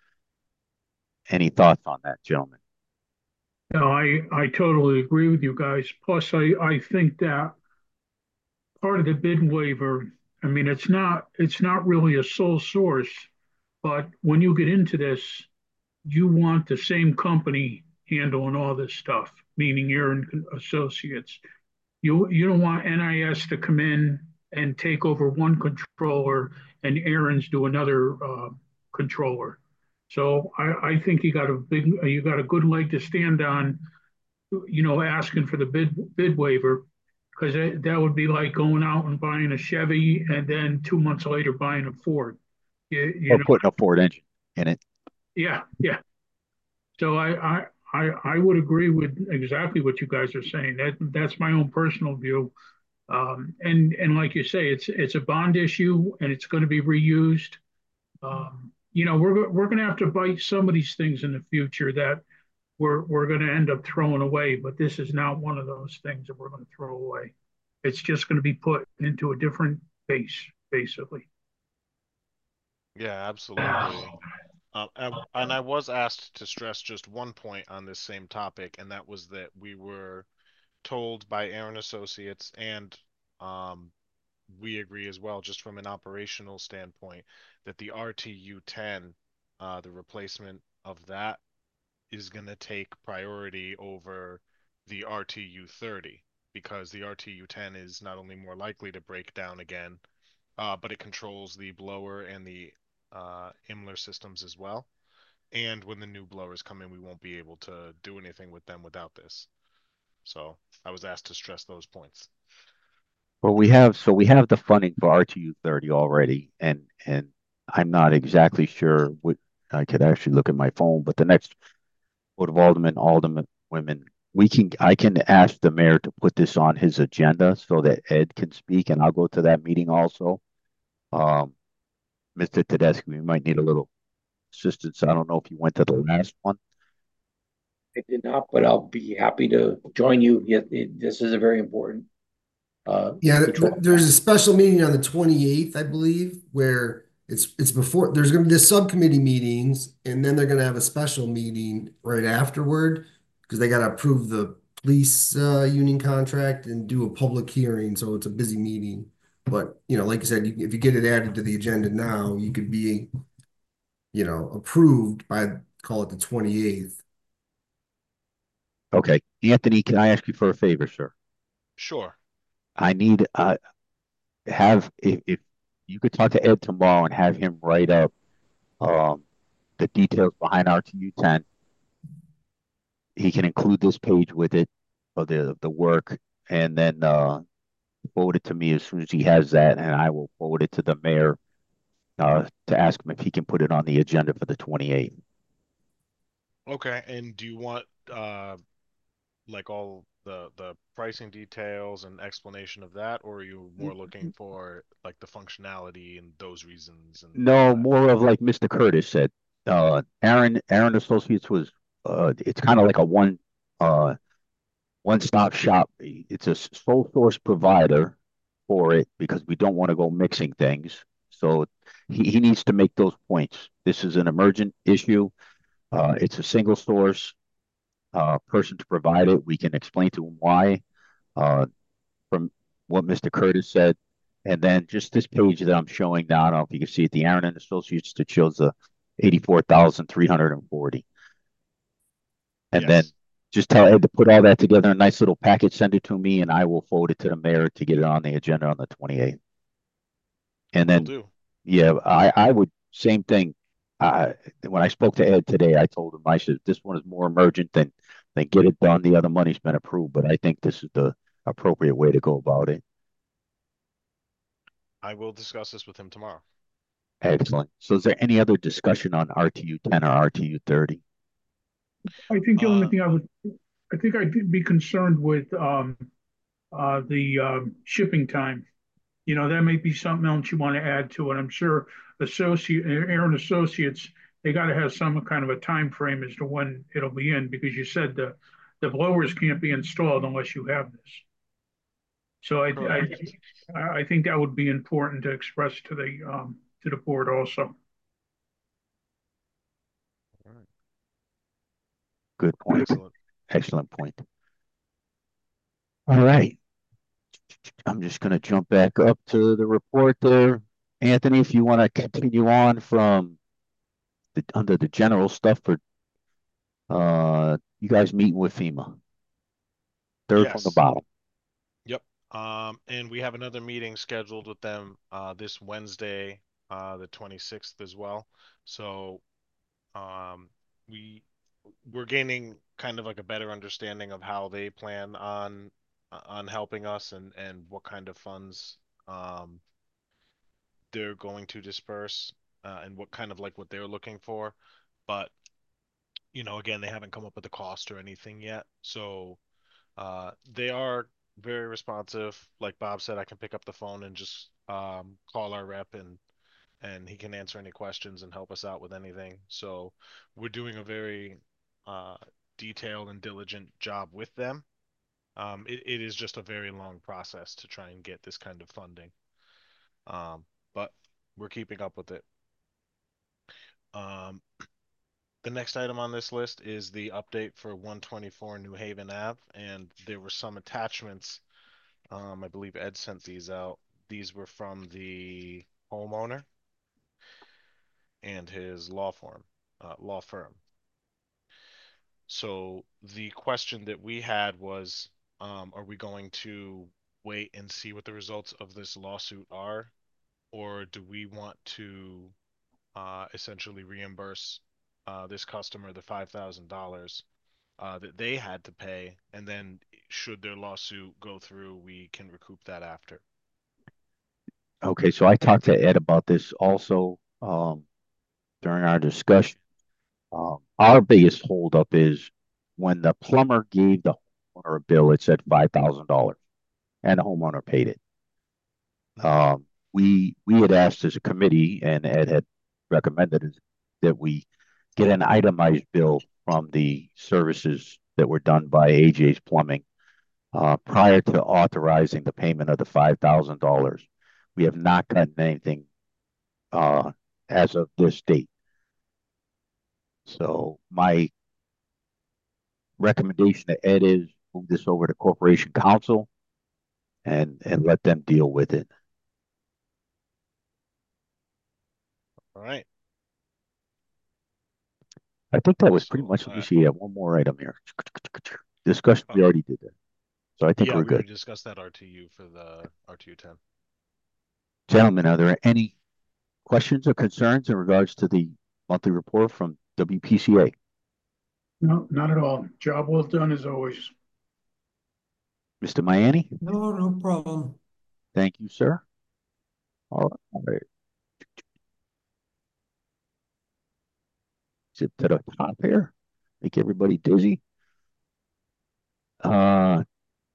Any thoughts on that, gentlemen? No, I, I totally agree with you guys. Plus, I, I think that part of the bid waiver, I mean, it's not, it's not really a sole source, but when you get into this, you want the same company handling all this stuff, meaning Aaron Associates. You, you don't want N I S to come in and take over one controller and Aaron's do another uh, controller. So I, I think you got a big, you got a good leg to stand on, you know, asking for the bid bid waiver, because that, that would be like going out and buying a Chevy and then two months later buying a Ford. You, you Or know, putting a Ford engine in it. yeah, yeah. So I, I, I, I would agree with exactly what you guys are saying. That that's my own personal view. Um, and and like you say, it's it's a bond issue and it's going to be reused. Um, you know, we're we're going to have to bite some of these things in the future that we're we're going to end up throwing away. But this is not one of those things that we're going to throw away. It's just going to be put into a different base, basically. Yeah, absolutely. Um, and, and I was asked to stress just one point on this same topic, and that was that we were told by Aaron Associates, and um, we agree as well, just from an operational standpoint, that the R T U ten, uh, the replacement of that, is going to take priority over the R T U thirty, because the R T U ten is not only more likely to break down again, uh, but it controls the blower and the uh, Imler systems as well. And when the new blowers come in, we won't be able to do anything with them without this. So I was asked to stress those points. Well, we have, so we have the funding for R T U thirty already, and and I'm not exactly sure what, I could actually look at my phone, but the next Board of Aldermen, Aldermen, women, we can, I can ask the mayor to put this on his agenda so that Ed can speak, and I'll go to that meeting also. Um, Mister Tedeschi, we might need a little assistance. I don't know if you went to the last one. I did not, but I'll be happy to join you. Yet it, this is a very important. Uh, Yeah, th- control. th- there's a special meeting on the twenty-eighth, I believe, where it's it's before there's going to be the subcommittee meetings, and then they're going to have a special meeting right afterward because they got to approve the police uh, union contract and do a public hearing. So it's a busy meeting. But you know, like you said, you, if you get it added to the agenda now, you could be, you know, approved by, call it the twenty-eighth. Okay. Anthony, can I ask you for a favor, sir? Sure. I need, uh, have, if, if you could talk to Ed tomorrow and have him write up um, the details behind R T U ten. He can include this page with it of the the work, and then uh, forward it to me as soon as he has that, and I will forward it to the mayor uh, to ask him if he can put it on the agenda for the twenty-eighth. Okay. And do you want uh like all the the pricing details and explanation of that, or are you more looking for like the functionality and those reasons and all No, that? more of like Mister Curtis said. Uh, Aaron Aaron Associates was. Uh, it's kind of like a one uh one-stop shop. It's a sole source provider for it because we don't want to go mixing things. So he, he needs to make those points. This is an emergent issue. Uh, it's a single source uh, person to provide it. We can explain to him why. Uh, from what Mister Curtis said, and then just this page that I'm showing now. I don't know if you can see it, the Aaron and Associates that shows the eighty-four thousand three hundred forty. And then Yes. just tell Ed to put all that together in a nice little package, send it to me, and I will forward it to the mayor to get it on the agenda on the twenty-eighth. And Will then, do. yeah, I, I would, same thing. Uh, when I spoke to Ed today, I told him, I said, this one is more emergent than, than get it done. The other money's been approved, but I think this is the appropriate way to go about it. I will discuss this with him tomorrow. Excellent. So is there any other discussion on R T U ten or R T U thirty? I think the only Uh, thing I would, I think I'd be concerned with um, uh, the um, shipping time. You know, that may be something else you want to add to it. I'm sure associate, Aaron Associates, they got to have some kind of a time frame as to when it'll be in, because you said the, the blowers can't be installed unless you have this. So I, I, correct. I think that would be important to express to the, um, to the board also. All right. Good point. Excellent. Excellent point. All right. I'm just going to jump back up to the report there. Anthony, if you want to continue on from the, under the general stuff for uh, you guys meeting with FEMA. Third from the Yes. bottom. Yep. Um, and we have another meeting scheduled with them uh, this Wednesday, uh, the twenty-sixth as well. So um, we we're gaining kind of like a better understanding of how they plan on on helping us and and what kind of funds um, they're going to disperse uh, and what kind of like what they're looking for. But you know, again, they haven't come up with a cost or anything yet. So uh, they are very responsive. Like Bob said, I can pick up the phone and just um, call our rep and and he can answer any questions and help us out with anything. So we're doing a very uh, detailed and diligent job with them. Um, it, it is just a very long process to try and get this kind of funding. Um, but we're keeping up with it. Um, the next item on this list is the update for one twenty-four New Haven Ave, and there were some attachments. Um, I believe Ed sent these out. These were from the homeowner and his law firm. Uh, law firm. So the question that we had was, um, are we going to wait and see what the results of this lawsuit are, or do we want to uh, essentially reimburse uh, this customer the five thousand dollars uh, that they had to pay, and then should their lawsuit go through, we can recoup that after. Okay, so I talked to Ed about this also um, during our discussion. Um, our biggest holdup is when the plumber gave the homeowner a bill, it said five thousand dollars, and the homeowner paid it. Um, we we had asked as a committee, and Ed had recommended that we get an itemized bill from the services that were done by A J's Plumbing uh, prior to authorizing the payment of the five thousand dollars. We have not gotten anything uh, as of this date. So my recommendation to Ed is move this over to Corporation Counsel and and let them deal with it. All right. I think that was pretty So, much, let me uh, see, yeah, one more item here. Discussion, we uh, already did that. So I think yeah, we're we already good. discussed that R T U for the R T U ten. Gentlemen, are there any questions or concerns in regards to the monthly report from W P C A? No, not at all. Job well done as always. Mister Miami? No, no problem. Thank you, sir. All right. Zip to the top here. Make everybody dizzy. Uh,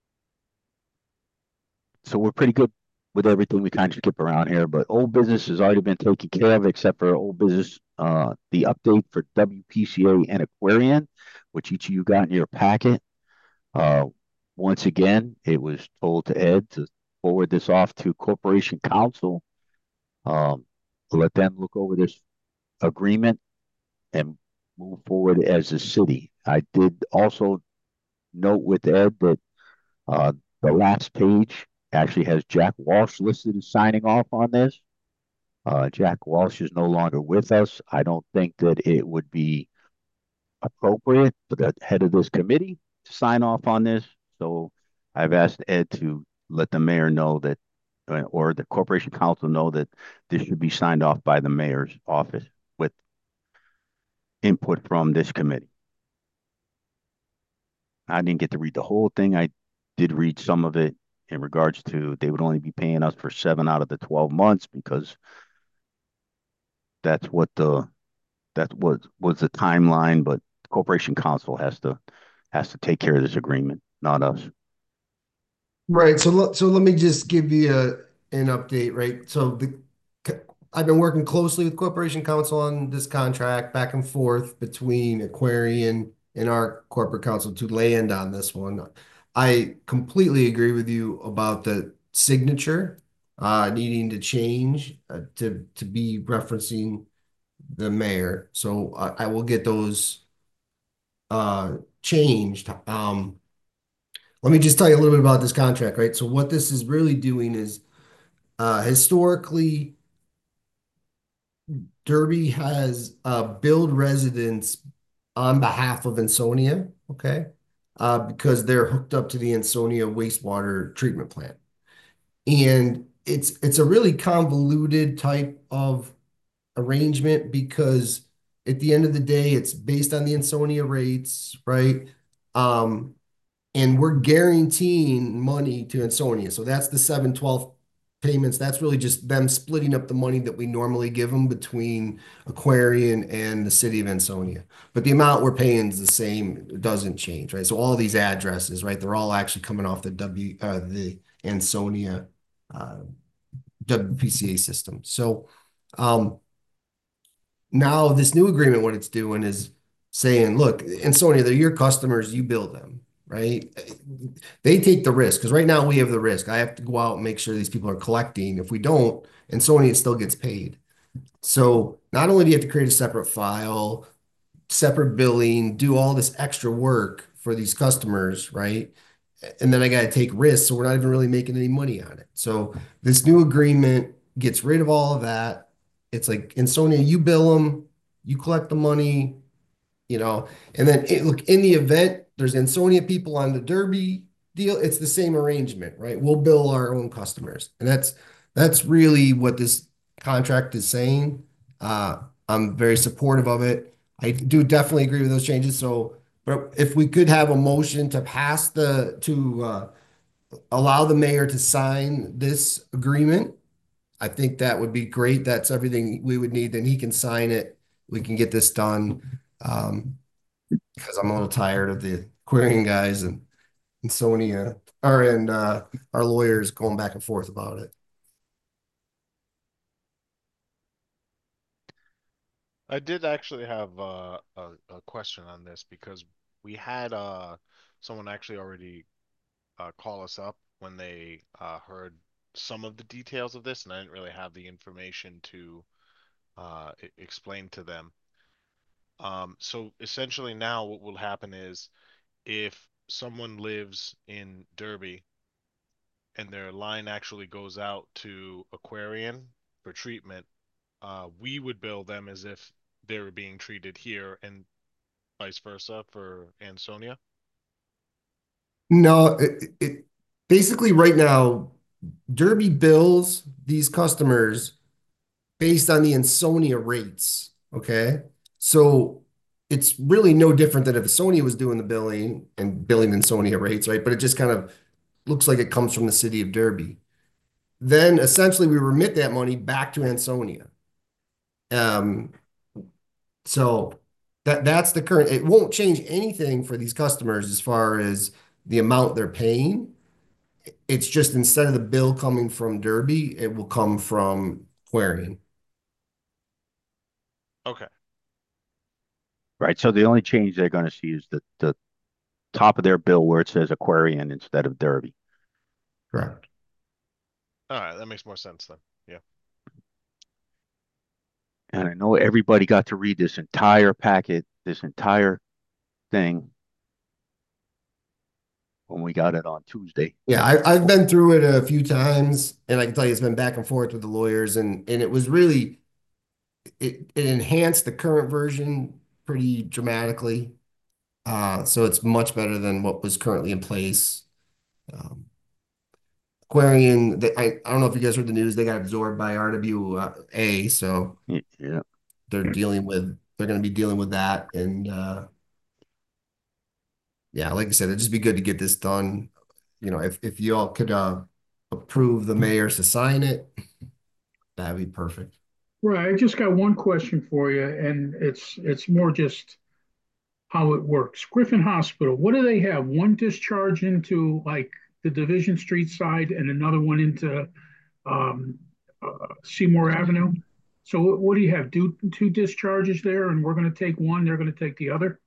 so we're pretty good with everything. We kind of skip around here, but old business has already been taken care of, except for old business. Uh, the update for W P C A and Aquarian, which each of you got in your packet. Uh, once again, it was told to Ed to forward this off to Corporation Counsel. Um, to let them look over this agreement and move forward as a city. I did also note with Ed that uh, the last page actually has Jack Walsh listed as signing off on this. Uh, Jack Walsh is no longer with us. I don't think that it would be appropriate for the head of this committee to sign off on this. So I've asked Ed to let the mayor know that, uh, or the corporation council know that this should be signed off by the mayor's office with input from this committee. I didn't get to read the whole thing. I did read some of it in regards to they would only be paying us for seven out of the twelve months because that's what the that was was the timeline, but the corporation council has to has to take care of this agreement, not us. Right. So, let- so let me just give you a, an update, right? So the, I've been working closely with Corporation Council on this contract back and forth between Aquarian and our corporate council to land on this one. I completely agree with you about the signature uh, needing to change uh, to to be referencing the mayor. So I, I will get those uh, changed. Um, let me just tell you a little bit about this contract, right? So what this is really doing is uh, historically, Derby has uh, billed residents on behalf of Ansonia, okay? Uh, because they're hooked up to the Ansonia wastewater treatment plant. And it's it's a really convoluted type of arrangement because at the end of the day, it's based on the Ansonia rates, right? Um, and we're guaranteeing money to Ansonia. So that's the seven twelve payments. That's really just them splitting up the money that we normally give them between Aquarian and the city of Ansonia. But the amount we're paying is the same. It doesn't change, right? So all these addresses, right? They're all actually coming off the W uh, the Ansonia uh, W P C A system. So um, now this new agreement, what it's doing is saying, look, Ansonia, they're your customers, you bill them, right? They take the risk because right now we have the risk. I have to go out and make sure these people are collecting. If we don't, Ansonia still gets paid. So not only do you have to create a separate file, separate billing, do all this extra work for these customers, right? And then I got to take risks, so we're not even really making any money on it. So this new agreement gets rid of all of that. It's like Ansonia, you bill them, you collect the money, you know, and then it, look, in the event there's Ansonia people on the Derby deal, it's the same arrangement, right? We'll bill our own customers, and that's that's really what this contract is saying. Uh, I'm very supportive of it. I do definitely agree with those changes. So, but if we could have a motion to pass the to uh, allow the mayor to sign this agreement, I think that would be great. That's everything we would need. Then he can sign it. We can get this done. Um, because I'm a little tired of the querying guys and, and Sonia or and uh, our lawyers going back and forth about it. I did actually have uh, a a question on this because we had uh someone actually already uh, call us up when they uh, heard some of the details of this, and I didn't really have the information to uh, e- explain to them. Um, so essentially, now what will happen is if someone lives in Derby and their line actually goes out to Aquarian for treatment, uh, we would bill them as if they were being treated here and vice versa for Ansonia. No, it, it basically right now, Derby bills these customers based on the Ansonia rates. Okay. So it's really no different than if Sonia was doing the billing and billing Ansonia rates, right? But it just kind of looks like it comes from the city of Derby. Then essentially we remit that money back to Ansonia. Um, so that that's the current. It won't change anything for these customers as far as the amount they're paying. It's just instead of the bill coming from Derby, it will come from Aquarian. Okay. Right. So the only change they're going to see is the, the top of their bill where it says Aquarian instead of Derby. Correct. All right, that makes more sense then. Yeah. And I know everybody got to read this entire packet, this entire thing. when we got it on Tuesday. Yeah, I, I've been through it a few times, and I can tell you it's been back and forth with the lawyers, and and it was really it it enhanced the current version pretty dramatically. Uh, so it's much better than what was currently in place. Um, Aquarian, they, I, I don't know if you guys heard the news, they got absorbed by R W A, so Y- Yeah. they're dealing with they're going to be dealing with that, and uh, yeah, like I said, it'd just be good to get this done. You know, if if you all could uh, approve the mayors to sign it, that'd be perfect. Right, I just got one question for you, and it's it's more just how it works. Griffin Hospital, what do they have? One discharge into like the Division Street side and another one into um, uh, Seymour Avenue. So what, what do you have? Do two discharges there, and we're going to take one, they're going to take the other?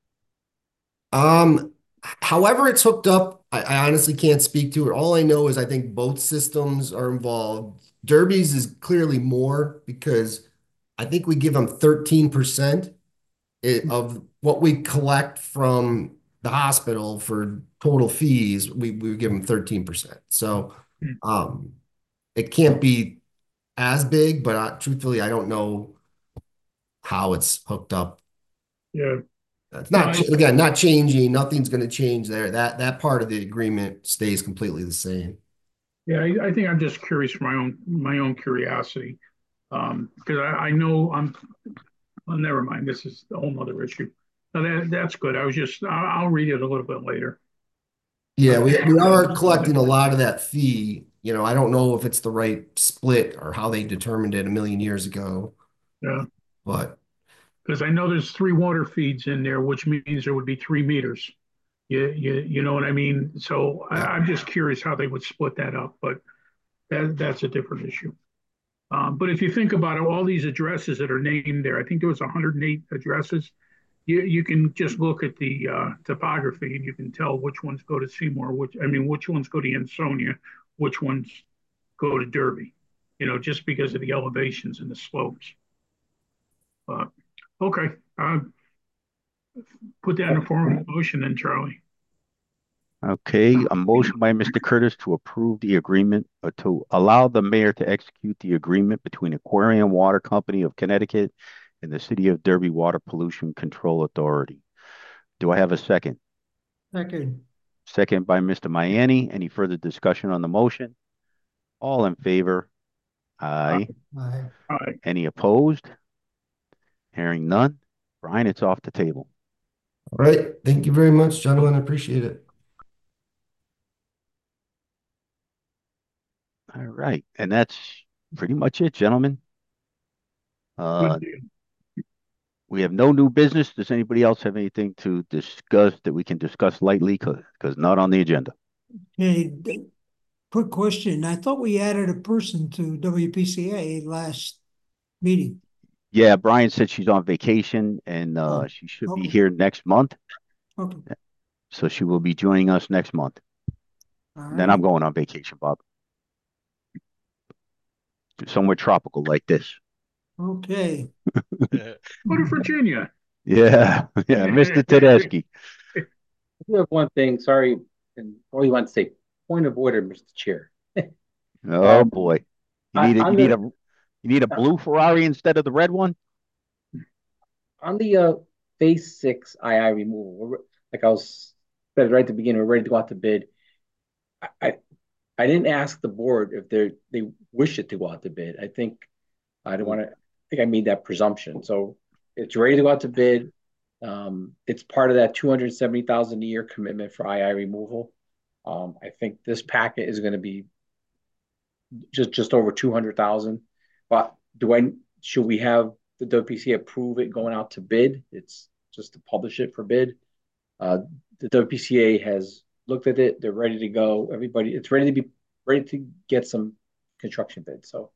Um, however it's hooked up, I, I honestly can't speak to it. All I know is I think both systems are involved. Derby's is clearly more because I think we give them thirteen percent of what we collect from the hospital for total fees. We, we give them thirteen percent. So, Hmm. um, it can't be as big, but I, truthfully, I don't know how it's hooked up. Yeah. It's No, not, I, again, not changing. Nothing's going to change there. That that part of the agreement stays completely the same. yeah, I, I think I'm just curious for my own my own curiosity. Um, because I, I know I'm well, never mind. This is a whole nother issue. No, that that's good. I was just I'll, I'll read it a little bit later. Yeah, we, we are collecting a Yeah, lot of that fee. You know, I don't know if it's the right split or how they determined it a million years ago, but because I know there's three water feeds in there, which means there would be three meters. You you you know what I mean? So I, yeah. I'm just curious how they would split that up, but that that's a different issue. Um, but if you think about it, all these addresses that are named there, I think there was one hundred eight addresses. You you can just look at the uh, topography and you can tell which ones go to Seymour, which I mean, which ones go to Ansonia, which ones go to Derby. You know, just because of the elevations and the slopes. But okay, uh, put that in a form of motion then, Charlie. Okay, a motion by Mister Curtis to approve the agreement or to allow the mayor to execute the agreement between Aquarian Water Company of Connecticut and the City of Derby Water Pollution Control Authority. Do I have a second? Second. Second by Mister Mayani. Any further discussion on the motion? All in favor? Aye. Aye. All right. Any opposed? Hearing none. Brian, it's off the table. All right. Thank you very much, gentlemen. I appreciate it. All right. And that's pretty much it, gentlemen. Uh, Good deal. we have no new business. Does anybody else have anything to discuss that we can discuss lightly? Because not on the agenda. Hey, d- quick question. I thought we added a person to W P C A last meeting. Yeah, Brian said she's on vacation and uh, Oh, she should be okay. here next month. Okay. So she will be joining us next month. All Then I'm right. going on vacation, Bob. Somewhere tropical like this. Okay. Go to Virginia. Yeah, yeah, Mister Tedeschi. I do have one thing, sorry, and all you want to say, point of order, Mister Chair. Oh Um, boy. You I- need a, you on need the- a you need a blue Ferrari instead of the red one? On the uh, phase six I I removal, we're, like I was said right at the beginning, we're ready to go out to bid. I, I, I didn't ask the board if they they wish it to go out to bid. I think I don't want to. I think I made that presumption. So it's ready to go out to bid. Um, it's part of that two hundred seventy thousand a year commitment for I I removal. Um, I think this packet is going to be just just over two hundred thousand. But do I should we have the W P C approve it going out to bid? It's just to publish it for bid. Uh, the W P C A has looked at it. They're ready to go. Everybody, it's ready to be ready to get some construction bids. So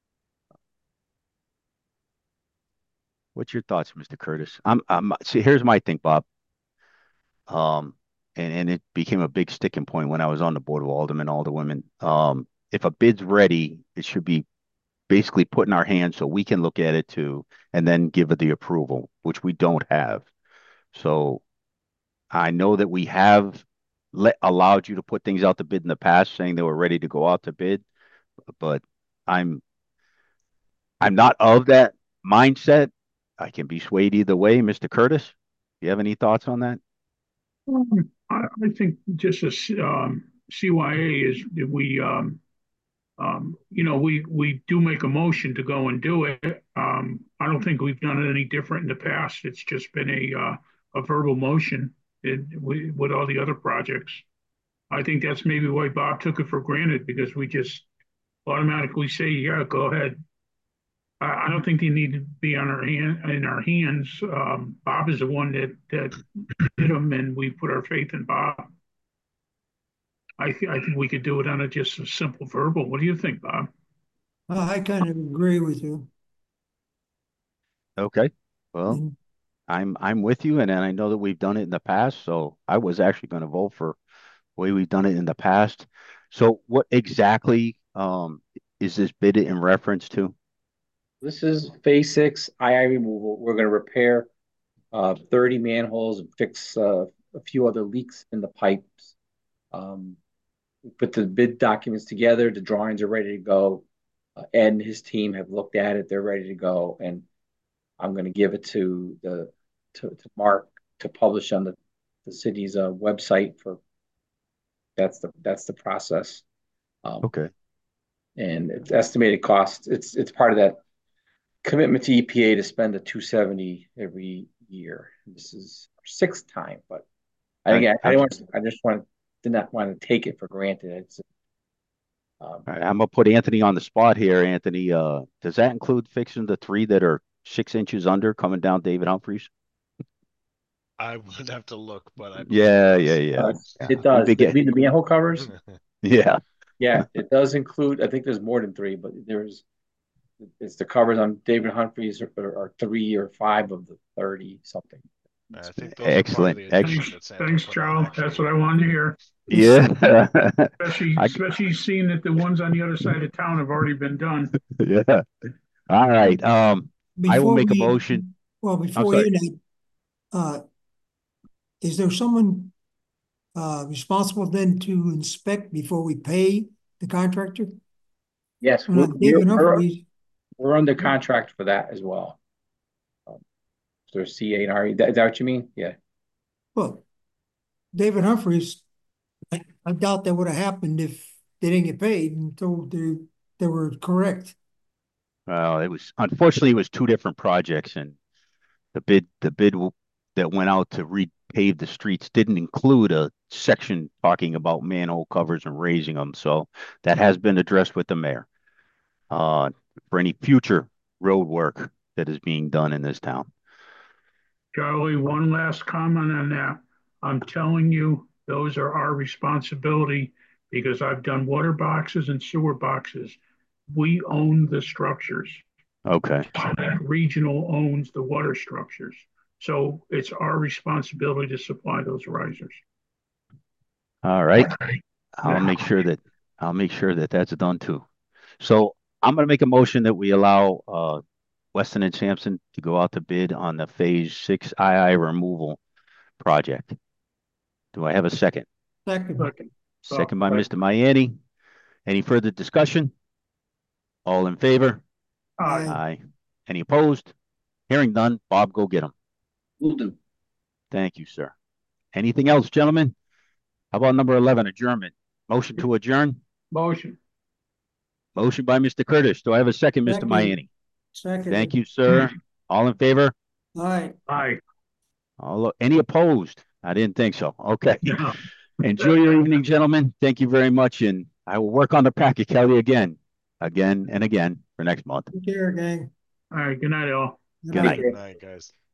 What's your thoughts, Mister Curtis? I'm I'm see here's my thing, Bob. Um and, and it became a big sticking point when I was on the board of aldermen, alderwomen. Um, if a bid's ready, it should be basically put in our hands so we can look at it too and then give it the approval, which we don't have. So I know that we have let allowed you to put things out to bid in the past, saying they were ready to go out to bid. But I'm I'm not of that mindset. I can be swayed either way. Mister Curtis, do you have any thoughts on that? Um, I, I think just as um, C Y A is that we, um, um, you know, we we do make a motion to go and do it. Um, I don't think we've done it any different in the past. It's just been a uh, a verbal motion in, we, with all the other projects. I think that's maybe why Bob took it for granted because we just automatically say, yeah, go ahead. I, I don't think they need to be on our hand in our hands. Um, Bob is the one that that did them, and we put our faith in Bob. I think I think we could do it on a just a simple verbal. What do you think, Bob? Uh, I kind of agree with you. Okay. Well, And I'm I'm with you, and then I know that we've done it in the past, so I was actually going to vote for the way we've done it in the past. So what exactly um is this bid in reference to? This is phase six I I removal. We're going to repair uh, thirty manholes and fix uh, a few other leaks in the pipes. Um, we put the bid documents together. The drawings are ready to go. Uh, Ed and his team have looked at it. They're ready to go. And I'm going to give it to the to, to Mark to publish on the, the city's uh, website for that's the that's the process. Um, Okay. and it's estimated cost. It's it's part of that commitment to E P A to spend the two seventy every year. This is our sixth time, but I think I, I, I'm, want to, I just want did not want to take it for granted. It's um, all right, I'm gonna put Anthony on the spot here. Anthony, uh, does that include fixing the three that are six inches under coming down David Humphreys? I would have to look, but I believe Yeah, it yeah, does. yeah, uh, yeah. it I'm does. big, I mean, the manhole covers. yeah. Yeah, it does include. I think there's more than three, but there's it's the covers on David Humphreys are, are three or five of the thirty something. I think those are part of Excellent, the Thanks, addition excellent. that Santa thanks, put on, Charles. That's what actually. I wanted to hear. Yeah. Especially, I, especially seeing that the ones on the other side of town have already been done. yeah. All right. Um, I will before make a we, motion. well, I'm before sorry. you, end that, uh, is there someone uh, responsible then to inspect before we pay the contractor? Yes, Well, we're, not we're, David we're, Humphreys. we're under contract for that as well. Um, so C A and R E. That, is that what you mean? Yeah. Well, David Humphreys, I, I doubt that would have happened if they didn't get paid until they they were correct. Well, it was unfortunately it was two different projects, and the bid the bid w- that went out to repave the streets didn't include a section talking about manhole covers and raising them. So that has been addressed with the mayor uh, for any future road work that is being done in this town. Charlie, one last comment on that. I'm telling you, those are our responsibility because I've done water boxes and sewer boxes. We own the structures. Okay. Regional owns the water structures. So it's our responsibility to supply those risers. All right. I'll make sure that I'll make sure that that's done too. So I'm going to make a motion that we allow uh, Weston and Sampson to go out to bid on the Phase Six I I removal project. Do I have a second? Second. Second. Second by Mister Maiani. Any further discussion? All in favor? Aye. Aye. Any opposed? Hearing none. Bob, go get them. Will do. Thank you, sir. Anything else, gentlemen? How about number eleven, adjournment? Motion to adjourn? Motion. Motion by Mister Curtis. Do I have a second, Mister Second. Maiani? Second. Thank you, sir. All in favor? All right. Aye. All, any opposed? I didn't think so. Okay. Yeah. Enjoy your evening, gentlemen. Thank you very much. And I will work on the packet, Kelly, again, again and again for next month. Take care, gang. All right. Good night, all. Good night. Good night, guys.